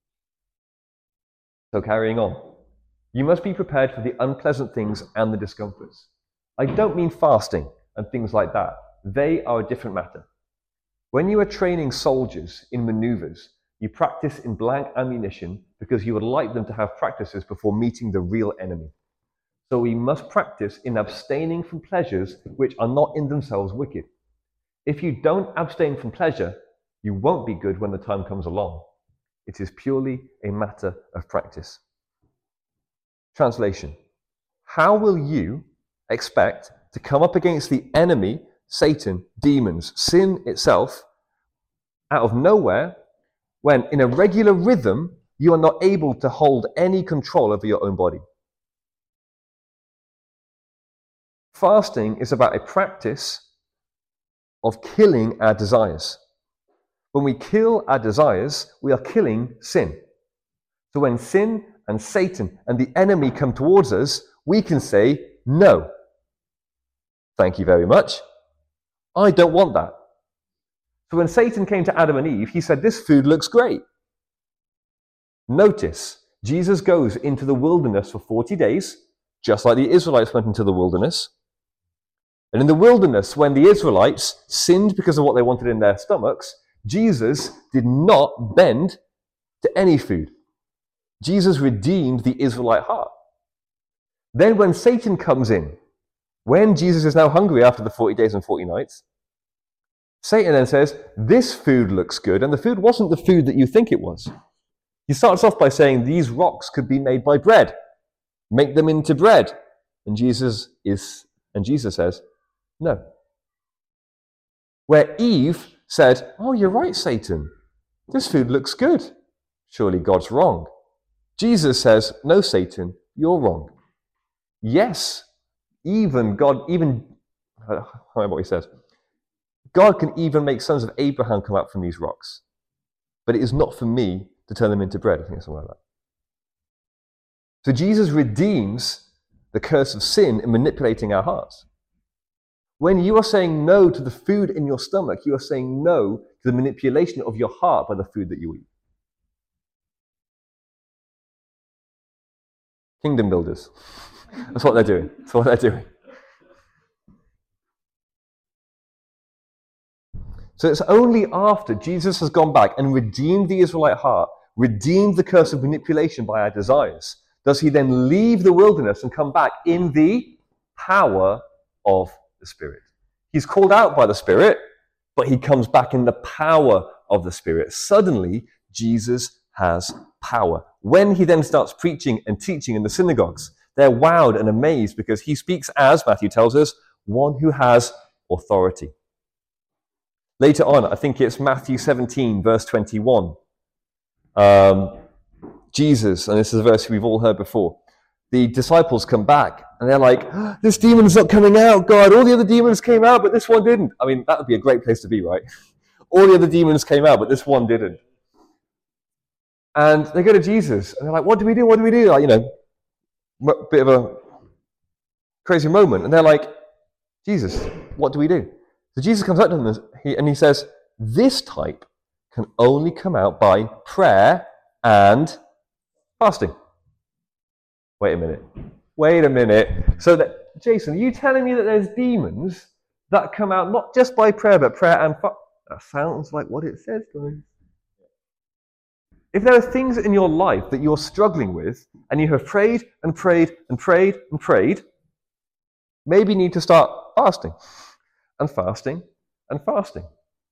So carrying on, you must be prepared for the unpleasant things and the discomforts. I don't mean fasting and things like that. They are a different matter. When you are training soldiers in maneuvers, you practice in blank ammunition because you would like them to have practices before meeting the real enemy. So we must practice in abstaining from pleasures which are not in themselves wicked. If you don't abstain from pleasure, you won't be good when the time comes along. It is purely a matter of practice. Translation. How will you expect to come up against the enemy, Satan, demons, sin itself, out of nowhere, when in a regular rhythm you are not able to hold any control over your own body? Fasting is about a practice of killing our desires. When we kill our desires, we are killing sin. So when sin and Satan and the enemy come towards us, we can say, no. Thank you very much. I don't want that. So when Satan came to Adam and Eve, he said, this food looks great. Notice, Jesus goes into the wilderness for forty days, just like the Israelites went into the wilderness. And in the wilderness, when the Israelites sinned because of what they wanted in their stomachs, Jesus did not bend to any food. Jesus redeemed the Israelite heart. Then when Satan comes in, when Jesus is now hungry after the forty days and forty nights, Satan then says, this food looks good, and the food wasn't the food that you think it was. He starts off by saying, these rocks could be made by bread. Make them into bread. And Jesus is, and Jesus says, no. Where Eve said, oh, you're right, Satan. This food looks good. Surely God's wrong. Jesus says, no, Satan, you're wrong. Yes, even God, even, I don't remember what he says. God can even make sons of Abraham come out from these rocks. But it is not for me to turn them into bread. I think it's something like that. So Jesus redeems the curse of sin in manipulating our hearts. When you are saying no to the food in your stomach, you are saying no to the manipulation of your heart by the food that you eat. Kingdom builders. That's what they're doing. That's what they're doing. So it's only after Jesus has gone back and redeemed the Israelite heart, redeemed the curse of manipulation by our desires, does he then leave the wilderness and come back in the power of the Spirit. He's called out by the Spirit, but he comes back in the power of the Spirit. Suddenly, Jesus has power. When he then starts preaching and teaching in the synagogues, they're wowed and amazed because he speaks as, Matthew tells us, one who has authority. Later on, I think it's Matthew seventeen, verse twenty-one. Um, Jesus, and this is a verse we've all heard before, the disciples come back and they're like, oh, this demon's not coming out, God. All the other demons came out, but this one didn't. I mean, that would be a great place to be, right? All the other demons came out, but this one didn't. And they go to Jesus and they're like, what do we do? What do we do? Like, you know, a bit of a crazy moment. And they're like, Jesus, what do we do? So Jesus comes up to them and he, and he says, this type can only come out by prayer and fasting. Wait a minute. Wait a minute. So that, Jason, are you telling me that there's demons that come out not just by prayer, but prayer and fasting? That sounds like what it says, guys. If there are things in your life that you're struggling with, and you have prayed and prayed and prayed and prayed, maybe you need to start fasting and fasting and fasting.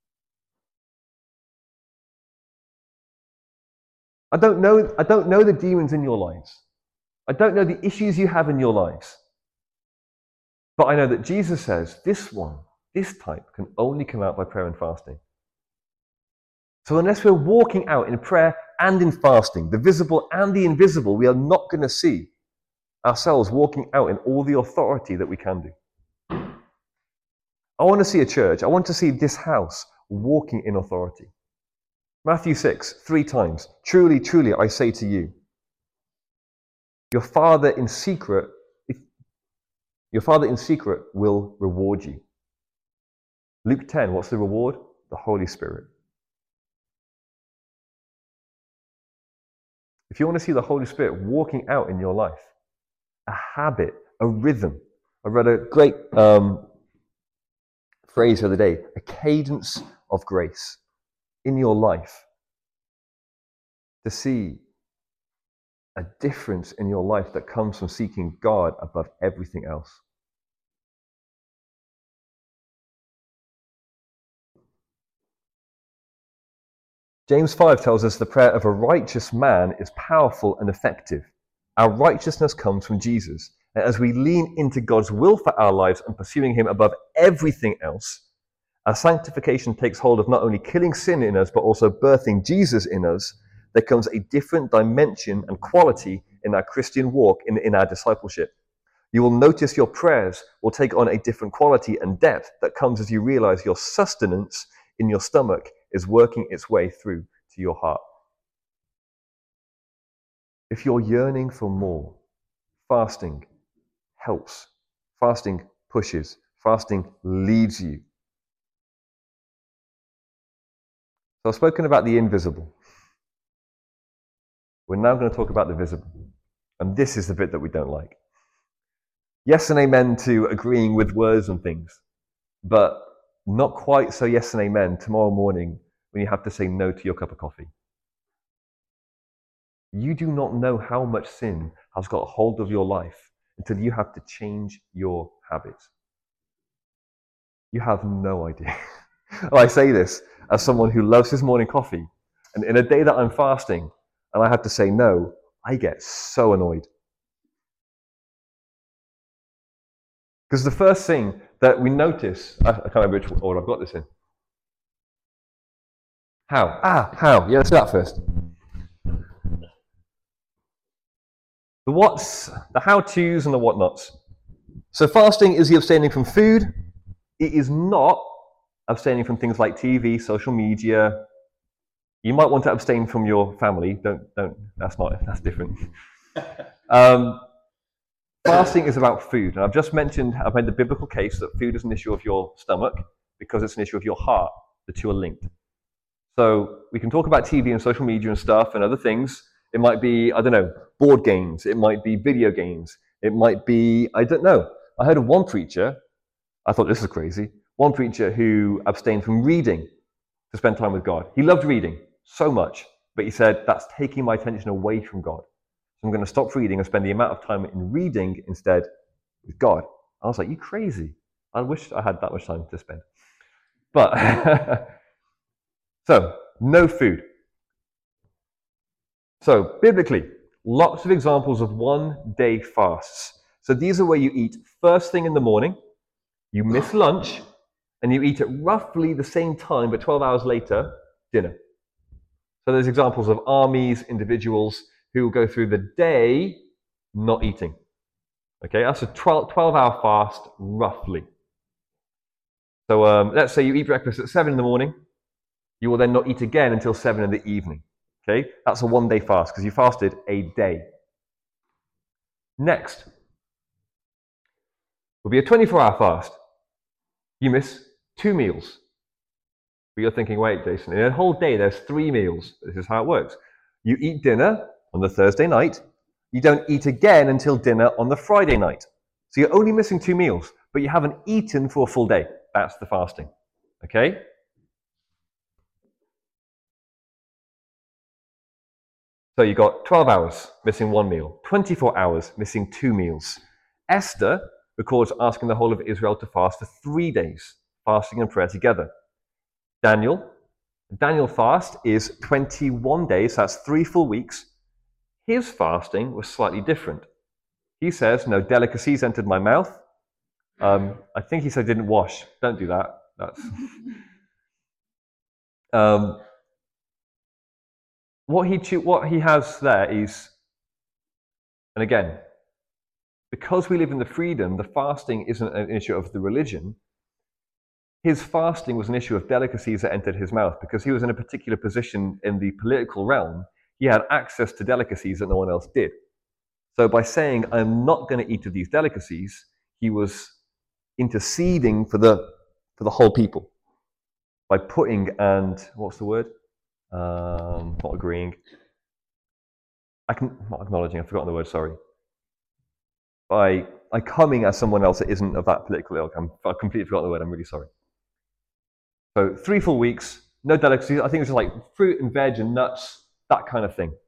I don't know, I don't know the demons in your lives. I don't know the issues you have in your lives. But I know that Jesus says this one, this type, can only come out by prayer and fasting. So unless we're walking out in prayer and in fasting, the visible and the invisible, we are not going to see ourselves walking out in all the authority that we can do. I want to see a church, I want to see this house walking in authority. Matthew six, three times. Truly, truly, I say to you, your Father in secret, if, your Father in secret will reward you. Luke ten, what's the reward? The Holy Spirit. If you want to see the Holy Spirit walking out in your life, a habit, a rhythm. I read a great um, phrase the other day, a cadence of grace in your life. To see a difference in your life that comes from seeking God above everything else. James five tells us the prayer of a righteous man is powerful and effective. Our righteousness comes from Jesus. And as we lean into God's will for our lives and pursuing him above everything else, our sanctification takes hold of not only killing sin in us, but also birthing Jesus in us. There comes a different dimension and quality in our Christian walk, in, in our discipleship. You will notice your prayers will take on a different quality and depth that comes as you realize your sustenance in your stomach is working its way through to your heart. If you're yearning for more, fasting helps. Fasting pushes. Fasting leads you. So I've spoken about the invisible. We're now going to talk about the visible. And this is the bit that we don't like. Yes and amen to agreeing with words and things, but not quite so yes and amen tomorrow morning when you have to say no to your cup of coffee. You do not know how much sin has got a hold of your life until you have to change your habits. You have no idea. Oh, I say this as someone who loves his morning coffee, and in a day that I'm fasting and I have to say no, I get so annoyed. Because the first thing that we notice, I, I can't remember which order I've got this in. How? Ah, how? Yeah, let's do that first. The what's, the how-tos and the what-nots. So fasting is the abstaining from food. It is not abstaining from things like T V, social media. You might want to abstain from your family. Don't, don't, that's not, that's different. um, fasting is about food. And I've just mentioned, I've made the biblical case that food is an issue of your stomach because it's an issue of your heart. The two are linked. So we can talk about T V and social media and stuff and other things. It might be, I don't know, board games. It might be video games. It might be, I don't know. I heard of one preacher, I thought this was crazy, one preacher who abstained from reading to spend time with God. He loved reading so much, but he said, that's taking my attention away from God. So I'm going to stop reading and spend the amount of time in reading instead with God. I was like, you crazy. I wish I had that much time to spend. But, so, no food. So, biblically, lots of examples of one-day fasts. So these are where you eat first thing in the morning, you miss lunch, and you eat at roughly the same time, but twelve hours later, dinner. So there's examples of armies, individuals who will go through the day not eating. Okay, that's a twelve-hour fast, roughly. So um, let's say you eat breakfast at seven in the morning, you will then not eat again until seven in the evening. Okay, that's a one-day fast because you fasted a day. Next will be a twenty-four hour fast. You miss two meals. But you're thinking, wait, Jason, in a whole day there's three meals. This is how it works. You eat dinner on the Thursday night. You don't eat again until dinner on the Friday night. So you're only missing two meals, but you haven't eaten for a full day. That's the fasting. Okay? So you got twelve hours, missing one meal. twenty-four hours, missing two meals. Esther records asking the whole of Israel to fast for three days, fasting and prayer together. Daniel, Daniel fast is twenty-one days, that's three full weeks. His fasting was slightly different. He says, no delicacies entered my mouth. Um, I think he said didn't wash. Don't do that. That's... um, What he, what he has there is, and again, because we live in the freedom, the fasting isn't an issue of the religion. His fasting was an issue of delicacies that entered his mouth because he was in a particular position in the political realm. He had access to delicacies that no one else did. So by saying, I'm not going to eat of these delicacies, he was interceding for the, for the whole people. By putting and, what's the word? Um, not agreeing. I can not acknowledging. I've forgotten the word. Sorry. By by coming as someone else that isn't of that political ilk. I'm, I've completely forgotten the word. I'm really sorry. So three full weeks, no delicacies. I think it's just like fruit and veg and nuts, that kind of thing.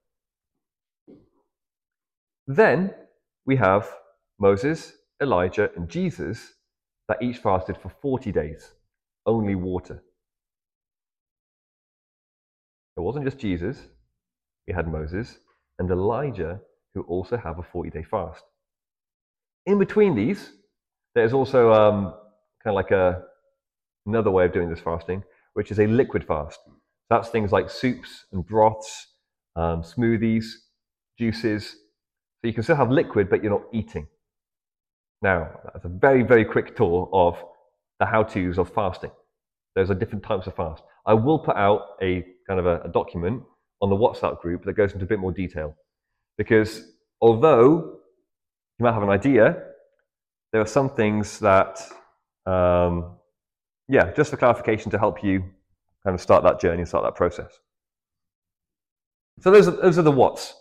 Then we have Moses, Elijah, and Jesus that each fasted for forty days, only water. It wasn't just Jesus. We had Moses and Elijah, who also have a forty-day fast. In between these, there's also um, kind of like a, another way of doing this fasting, which is a liquid fast. That's things like soups and broths, um, smoothies, juices. So you can still have liquid, but you're not eating. Now, that's a very, very quick tour of the how-tos of fasting. Those are different types of fast. I will put out a kind of a, a document on the WhatsApp group that goes into a bit more detail. Because although you might have an idea, there are some things that, um, yeah, just for clarification to help you kind of start that journey and start that process. So those are, those are the whats.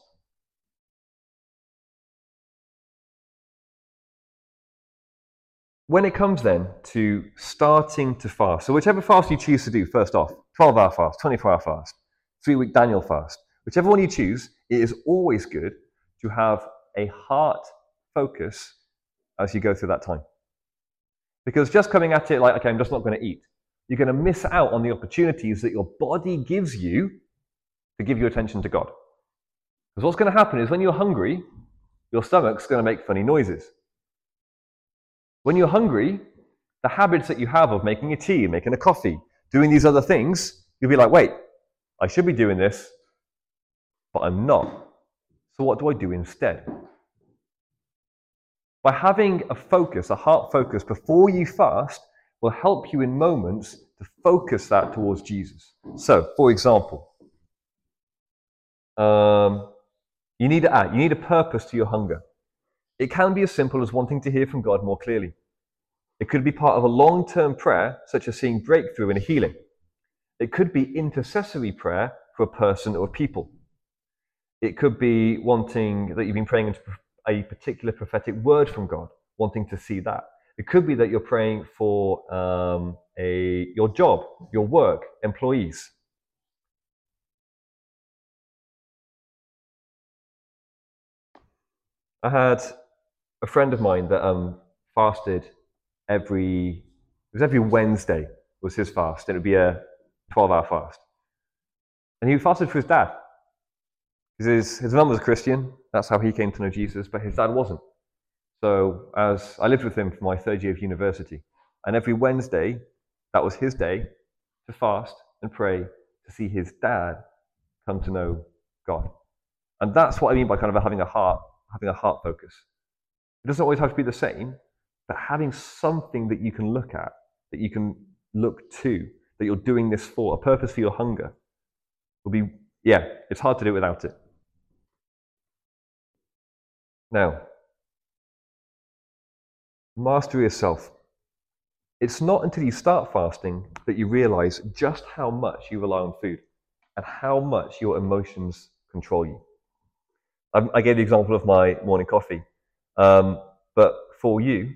When it comes then to starting to fast, so whichever fast you choose to do, first off, twelve-hour fast, twenty-four hour fast, three-week Daniel fast, whichever one you choose, it is always good to have a heart focus as you go through that time. Because just coming at it like, okay, I'm just not going to eat, you're going to miss out on the opportunities that your body gives you to give your attention to God. Because what's going to happen is when you're hungry, your stomach's going to make funny noises. When you're hungry, the habits that you have of making a tea, making a coffee, doing these other things, you'll be like, wait, I should be doing this, but I'm not. So what do I do instead? By having a focus, a heart focus before you fast, will help you in moments to focus that towards Jesus. So, for example, um, you need a, you need a purpose to your hunger. It can be as simple as wanting to hear from God more clearly. It could be part of a long-term prayer, such as seeing breakthrough and healing. It could be intercessory prayer for a person or people. It could be wanting that you've been praying into a particular prophetic word from God, wanting to see that. It could be that you're praying for um, a your job, your work, employees. I had a friend of mine that um, fasted every, it was every Wednesday was his fast, and it would be a twelve-hour fast. And he fasted for his dad. His, his mum was a Christian, that's how he came to know Jesus, but his dad wasn't. So as I lived with him for my third year of university, and every Wednesday, that was his day to fast and pray to see his dad come to know God. And that's what I mean by kind of having a heart, having a heart focus. It doesn't always have to be the same, but having something that you can look at, that you can look to, that you're doing this for, a purpose for your hunger, will be, yeah, it's hard to do without it. Now, mastery of self. It's not until you start fasting that you realize just how much you rely on food and how much your emotions control you. I, I gave the example of my morning coffee, um, but for you,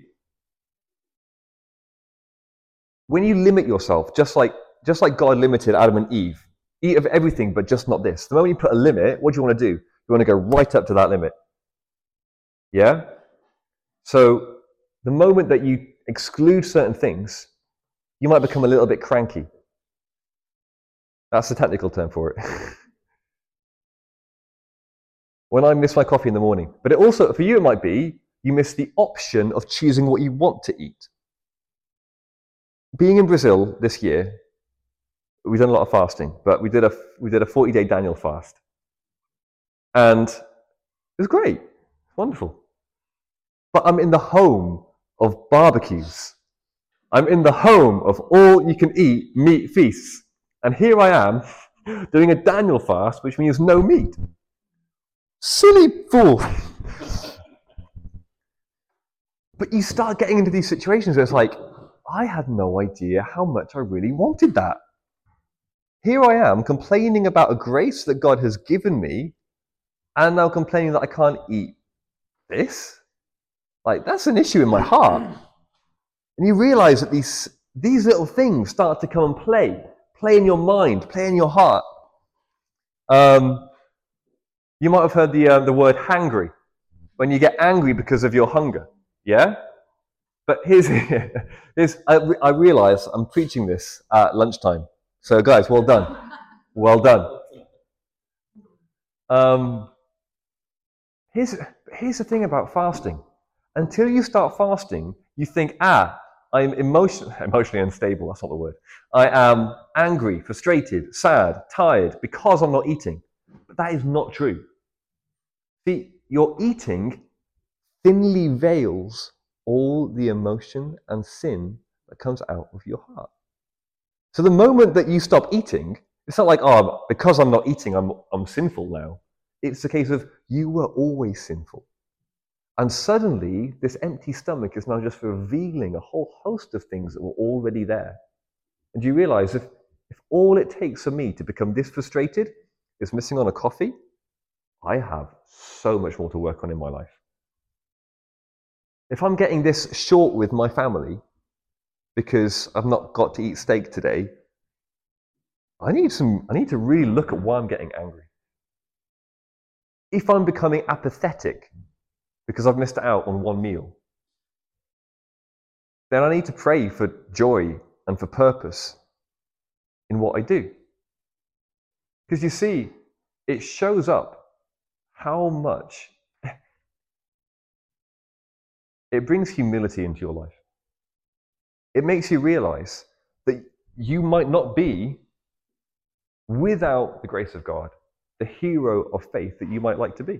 when you limit yourself, just like just like God limited Adam and Eve, eat of everything but just not this. The moment you put a limit, what do you want to do? You want to go right up to that limit. Yeah? So the moment that you exclude certain things, you might become a little bit cranky. That's the technical term for it. When I miss my coffee in the morning. But it also, for you, it might be you miss the option of choosing what you want to eat. Being in Brazil this year, we've done a lot of fasting, but we did a we did a forty-day Daniel fast, and it was great, wonderful. But I'm in the home of barbecues. I'm in the home of all-you-can-eat meat feasts, and here I am doing a Daniel fast, which means no meat. Silly fool. But you start getting into these situations where it's like, I had no idea how much I really wanted that. Here I am complaining about a grace that God has given me, and now complaining that I can't eat this. Like, that's an issue in my heart. And you realize that these, these little things start to come and play. Play in your mind, play in your heart. Um, you might have heard the, uh, the word hangry, when you get angry because of your hunger. Yeah? But here's, here's I, I realize I'm preaching this at lunchtime. So guys, well done. Well done. Um, here's, here's the thing about fasting. Until you start fasting, you think, ah, I'm emotion, emotionally unstable, that's not the word. I am angry, frustrated, sad, tired because I'm not eating. But that is not true. See, your eating thinly veils all the emotion and sin that comes out of your heart. So the moment that you stop eating, it's not like, oh, because I'm not eating, I'm, I'm sinful now. It's the case of you were always sinful. And suddenly, this empty stomach is now just revealing a whole host of things that were already there. And you realize if, if all it takes for me to become this frustrated is missing on a coffee, I have so much more to work on in my life. If I'm getting this short with my family because I've not got to eat steak today, I need some. I need to really look at why I'm getting angry. If I'm becoming apathetic because I've missed out on one meal, then I need to pray for joy and for purpose in what I do. Because you see, it shows up how much it brings humility into your life. It makes you realize that you might not be, without the grace of God, the hero of faith that you might like to be.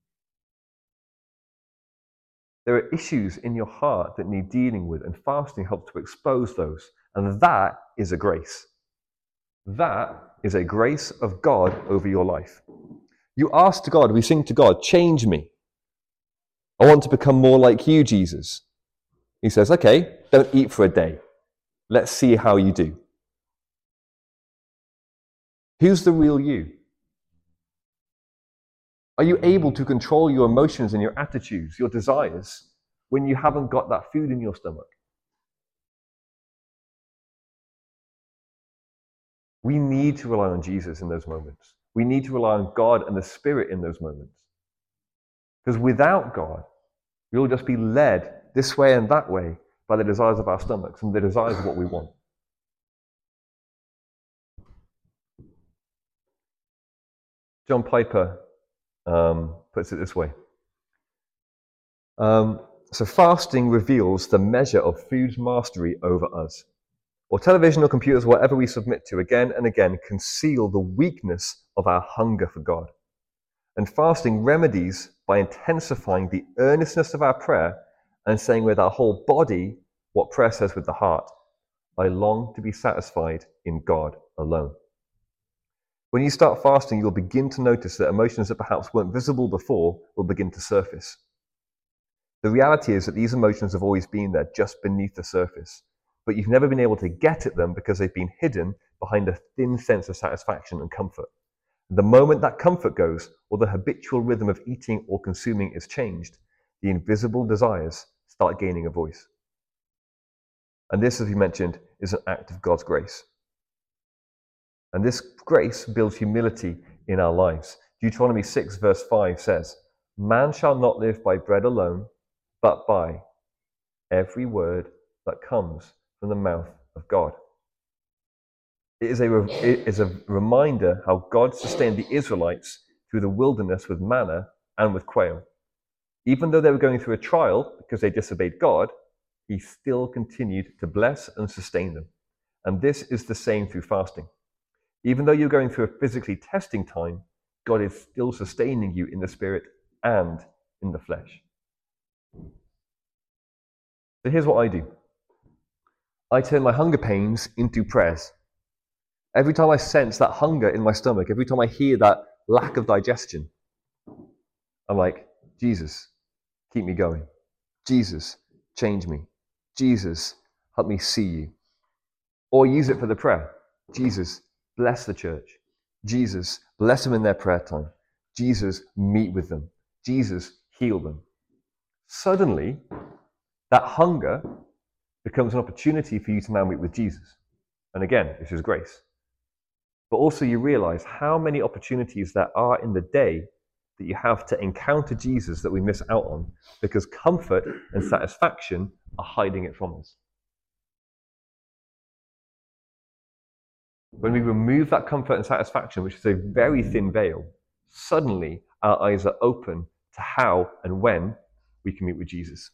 There are issues in your heart that need dealing with, and fasting helps to expose those. And that is a grace. That is a grace of God over your life. You ask to God, we sing to God, change me. I want to become more like you, Jesus. He says, okay, don't eat for a day. Let's see how you do. Who's the real you? Are you able to control your emotions and your attitudes, your desires, when you haven't got that food in your stomach? We need to rely on Jesus in those moments. We need to rely on God and the Spirit in those moments. Because without God, we'll just be led this way and that way by the desires of our stomachs and the desires of what we want. John Piper um, puts it this way. Um, so fasting reveals the measure of food's mastery over us. Or television or computers, whatever we submit to, again and again, conceal the weakness of our hunger for God. And fasting remedies by intensifying the earnestness of our prayer and saying with our whole body what prayer says with the heart. I long to be satisfied in God alone. When you start fasting, you'll begin to notice that emotions that perhaps weren't visible before will begin to surface. The reality is that these emotions have always been there, just beneath the surface, but you've never been able to get at them because they've been hidden behind a thin sense of satisfaction and comfort. The moment that comfort goes, or the habitual rhythm of eating or consuming is changed, the invisible desires start gaining a voice. And this, as we mentioned, is an act of God's grace. And this grace builds humility in our lives. Deuteronomy six verse five says, man shall not live by bread alone, but by every word that comes from the mouth of God. It is a, re- it is a reminder how God sustained the Israelites through the wilderness with manna and with quail. Even though they were going through a trial because they disobeyed God, he still continued to bless and sustain them. And this is the same through fasting. Even though you're going through a physically testing time, God is still sustaining you in the spirit and in the flesh. So here's what I do. I turn my hunger pains into prayers. Every time I sense that hunger in my stomach, every time I hear that lack of digestion, I'm like, Jesus, keep me going. Jesus, change me. Jesus, help me see you. Or use it for the prayer. Jesus, bless the church. Jesus, bless them in their prayer time. Jesus, meet with them. Jesus, heal them. Suddenly, that hunger becomes an opportunity for you to now meet with Jesus. And again, this is grace. But also you realize how many opportunities there are in the day that you have to encounter Jesus that we miss out on because comfort and satisfaction are hiding it from us. When we remove that comfort and satisfaction, which is a very thin veil, suddenly our eyes are open to how and when we can meet with Jesus.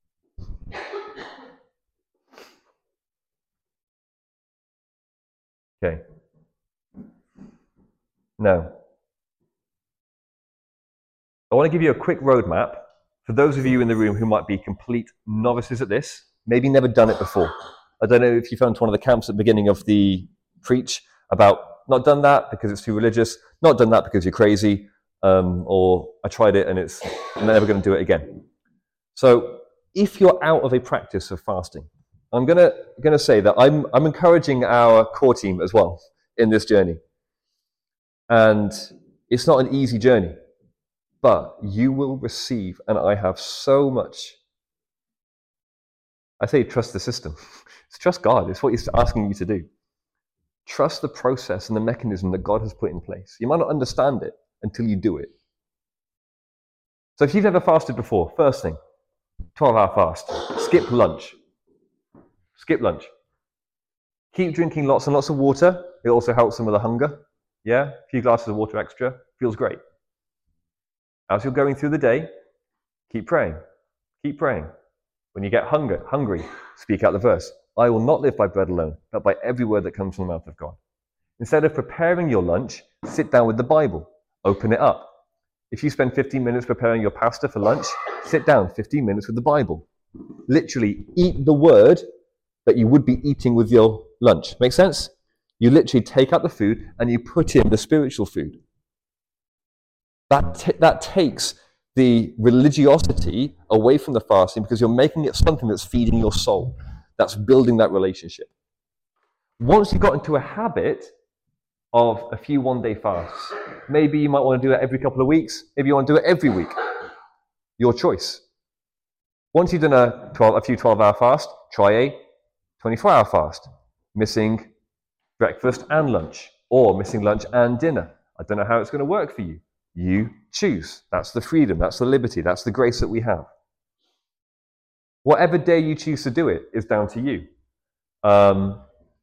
Okay. Now, I want to give you a quick roadmap for those of you in the room who might be complete novices at this, maybe never done it before. I don't know if you found one of the camps at the beginning of the preach about not done that because it's too religious, not done that because you're crazy, um, or I tried it and it's I'm never going to do it again. So if you're out of a practice of fasting, I'm going to going to say that I'm I'm encouraging our core team as well in this journey. And it's not an easy journey, but you will receive, and I have so much. I say trust the system. It's trust God. It's what He's asking you to do. Trust the process and the mechanism that God has put in place. You might not understand it until you do it. So if you've never fasted before, first thing, twelve-hour fast. Skip lunch. Skip lunch. Keep drinking lots and lots of water. It also helps some of the hunger. Yeah, a few glasses of water extra. Feels great. As you're going through the day, keep praying. Keep praying. When you get hunger, hungry, speak out the verse. I will not live by bread alone, but by every word that comes from the mouth of God. Instead of preparing your lunch, sit down with the Bible. Open it up. If you spend fifteen minutes preparing your pasta for lunch, sit down fifteen minutes with the Bible. Literally eat the word that you would be eating with your lunch. Make sense? You literally take out the food and you put in the spiritual food. That, t- that takes the religiosity away from the fasting because you're making it something that's feeding your soul, that's building that relationship. Once you've got into a habit of a few one-day fasts, maybe you might want to do it every couple of weeks, maybe you want to do it every week. Your choice. Once you've done a, twelve, a few twelve-hour fast, try a twenty-four-hour fast, missing breakfast and lunch, or missing lunch and dinner. I don't know how it's going to work for you. You choose. That's the freedom, that's the liberty, that's the grace that we have. Whatever day you choose to do it is down to you. Um,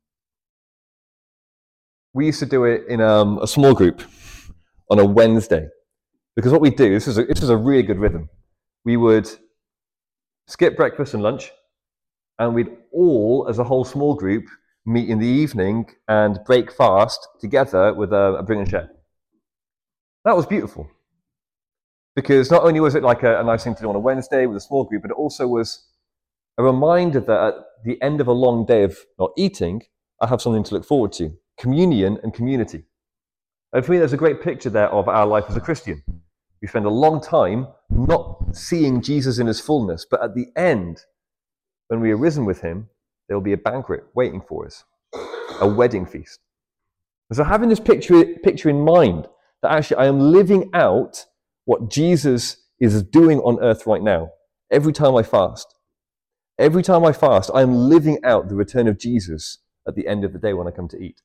we used to do it in um, a small group on a Wednesday. Because what we do, this is a, this is a really good rhythm. We would skip breakfast and lunch, and we'd all, as a whole small group, meet in the evening and break fast together with a, a bring and share. That was beautiful. Because not only was it like a, a nice thing to do on a Wednesday with a small group, but it also was a reminder that at the end of a long day of not eating, I have something to look forward to. Communion and community. And for me, there's a great picture there of our life as a Christian. We spend a long time not seeing Jesus in his fullness, but at the end, when we are risen with him, there will be a banquet waiting for us, a wedding feast. And so having this picture, picture in mind, that actually I am living out what Jesus is doing on earth right now, every time I fast. Every time I fast, I am living out the return of Jesus at the end of the day when I come to eat.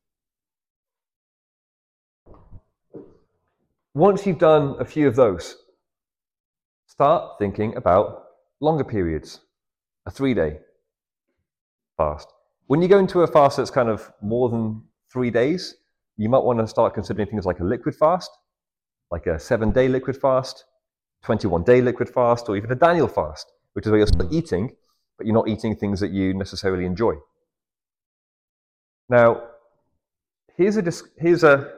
Once you've done a few of those, start thinking about longer periods, a three-day fast. When you go into a fast that's kind of more than three days, you might want to start considering things like a liquid fast, like a seven-day liquid fast, twenty-one-day liquid fast, or even a Daniel fast, which is where you're still eating, but you're not eating things that you necessarily enjoy. Now, here's a here's a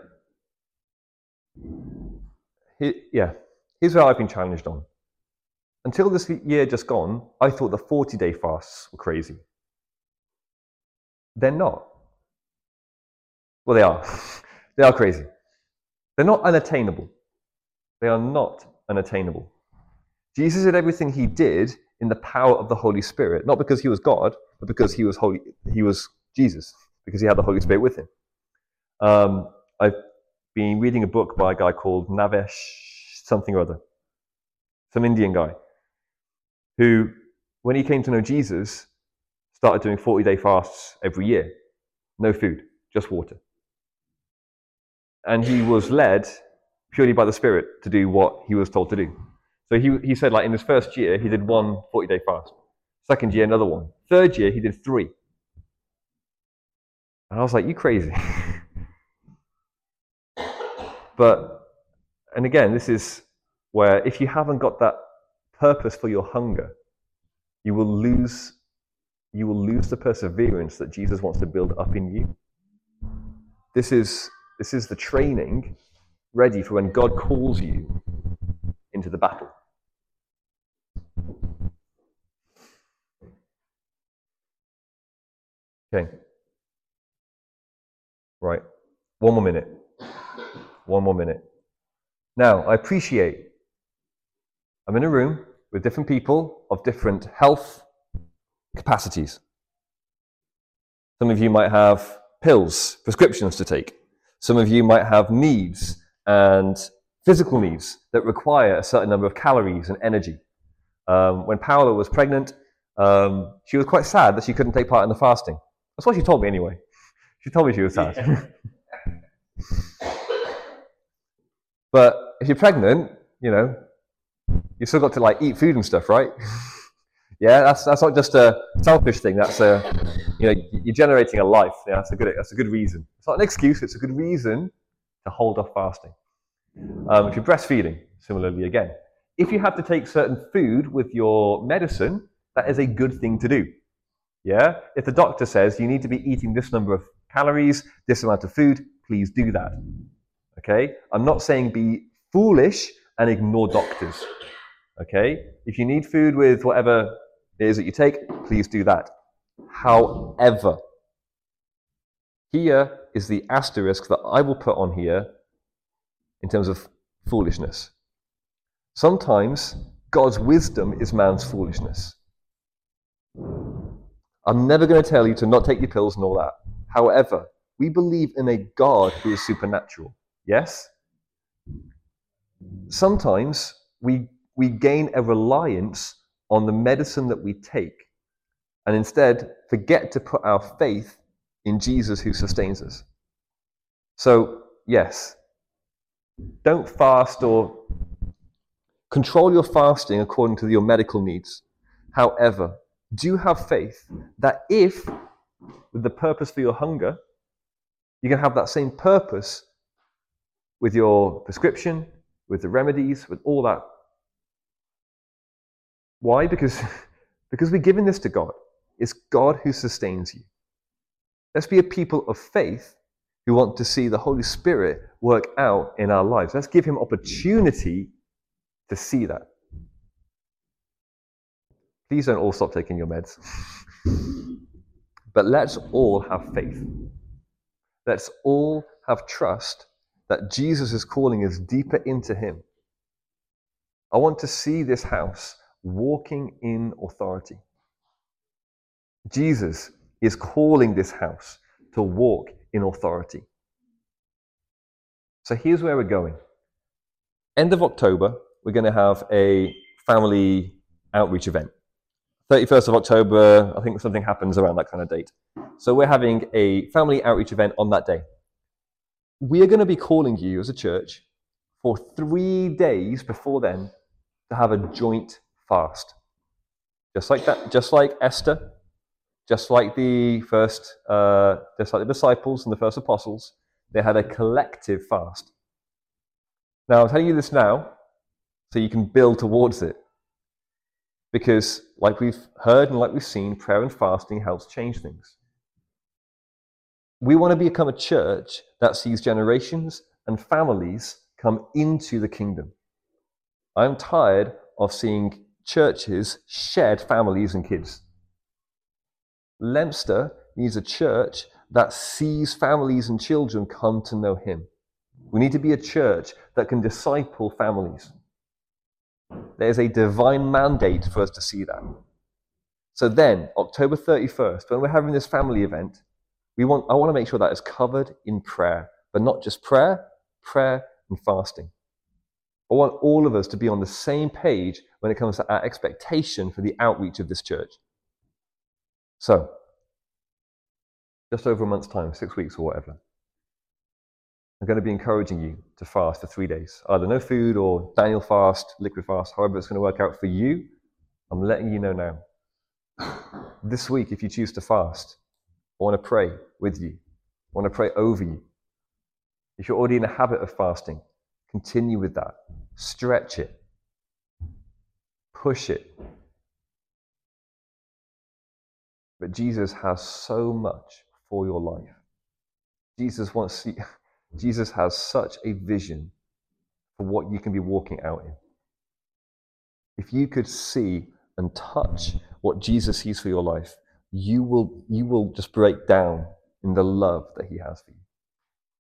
here, yeah, here's where I've been challenged on. Until this year just gone, I thought the forty-day fasts were crazy. They're not. Well, they are. They are crazy. They're not unattainable. They are not unattainable. Jesus did everything he did in the power of the Holy Spirit, not because he was God, but because he was holy. He was Jesus, because he had the Holy Spirit with him. Um, I've been reading a book by a guy called Navesh something or other, some Indian guy, who, when he came to know Jesus, started doing forty-day fasts every year. No food, just water. And he was led purely by the Spirit to do what he was told to do. So he, he said, like, in his first year, he did one forty-day fast. Second year, another one. Third year, he did three. And I was like, you crazy. But And again, this is where if you haven't got that purpose for your hunger, you will lose you will lose the perseverance that Jesus wants to build up in you. This is this is the training ready for when God calls you into the battle. Okay. Right. One more minute. One more minute. Now, I appreciate I'm in a room with different people of different health capacities. Some of you might have pills, prescriptions to take. Some of you might have needs and physical needs that require a certain number of calories and energy. Um, when Paola was pregnant, um, she was quite sad that she couldn't take part in the fasting. That's what she told me anyway. She told me she was sad. Yeah. But if you're pregnant, you know, you've still got to like eat food and stuff, right? Yeah, that's that's not just a selfish thing. That's a, you know, you're generating a life. Yeah, that's a good that's a good reason. It's not an excuse. It's a good reason to hold off fasting. Um, if you're breastfeeding, similarly again, if you have to take certain food with your medicine, that is a good thing to do. Yeah, if the doctor says you need to be eating this number of calories, this amount of food, please do that. Okay, I'm not saying be foolish and ignore doctors. Okay, if you need food with whatever it is that you take, please do that. However, here is the asterisk that I will put on here in terms of foolishness. Sometimes God's wisdom is man's foolishness. I'm never going to tell you to not take your pills and all that. However, we believe in a God who is supernatural. Yes? Sometimes we we gain a reliance on the medicine that we take and instead forget to put our faith in Jesus who sustains us. So, yes, don't fast or control your fasting according to your medical needs. However, do have faith that if, with the purpose for your hunger, you can have that same purpose with your prescription, with the remedies, with all that. Why? Because, because we're giving this to God. It's God who sustains you. Let's be a people of faith who want to see the Holy Spirit work out in our lives. Let's give him opportunity to see that. Please don't all stop taking your meds. But let's all have faith. Let's all have trust that Jesus is calling us deeper into him. I want to see this house walking in authority. Jesus is calling this house to walk in authority. So here's where we're going. End of October, we're going to have a family outreach event. thirty-first of October, I think something happens around that kind of date. So we're having a family outreach event on that day. We are going to be calling you as a church for three days before then to have a joint fast. Just like that, just like Esther, just like the first, uh, just like the disciples and the first apostles, they had a collective fast. Now, I'm telling you this now so you can build towards it. Because like we've heard and like we've seen, prayer and fasting helps change things. We want to become a church that sees generations and families come into the kingdom. I'm tired of seeing churches shed families and kids. Leominster needs a church that sees families and children come to know him. We need to be a church that can disciple families. There's a divine mandate for us to see that. So then, October thirty-first, when we're having this family event, we want, I want to make sure that is covered in prayer, but not just prayer, prayer and fasting. I want all of us to be on the same page when it comes to our expectation for the outreach of this church. So, just over a month's time, six weeks or whatever, I'm going to be encouraging you to fast for three days. Either no food or Daniel fast, liquid fast, however it's going to work out for you. I'm letting you know now. This week, if you choose to fast, I want to pray with you. I want to pray over you. If you're already in a habit of fasting, Continue with that. Stretch it. Push it. But Jesus has so much for your life. Jesus wants to, Jesus has such a vision for what you can be walking out in. If you could see and touch what Jesus sees for your life, you will, you will just break down in the love that he has for you.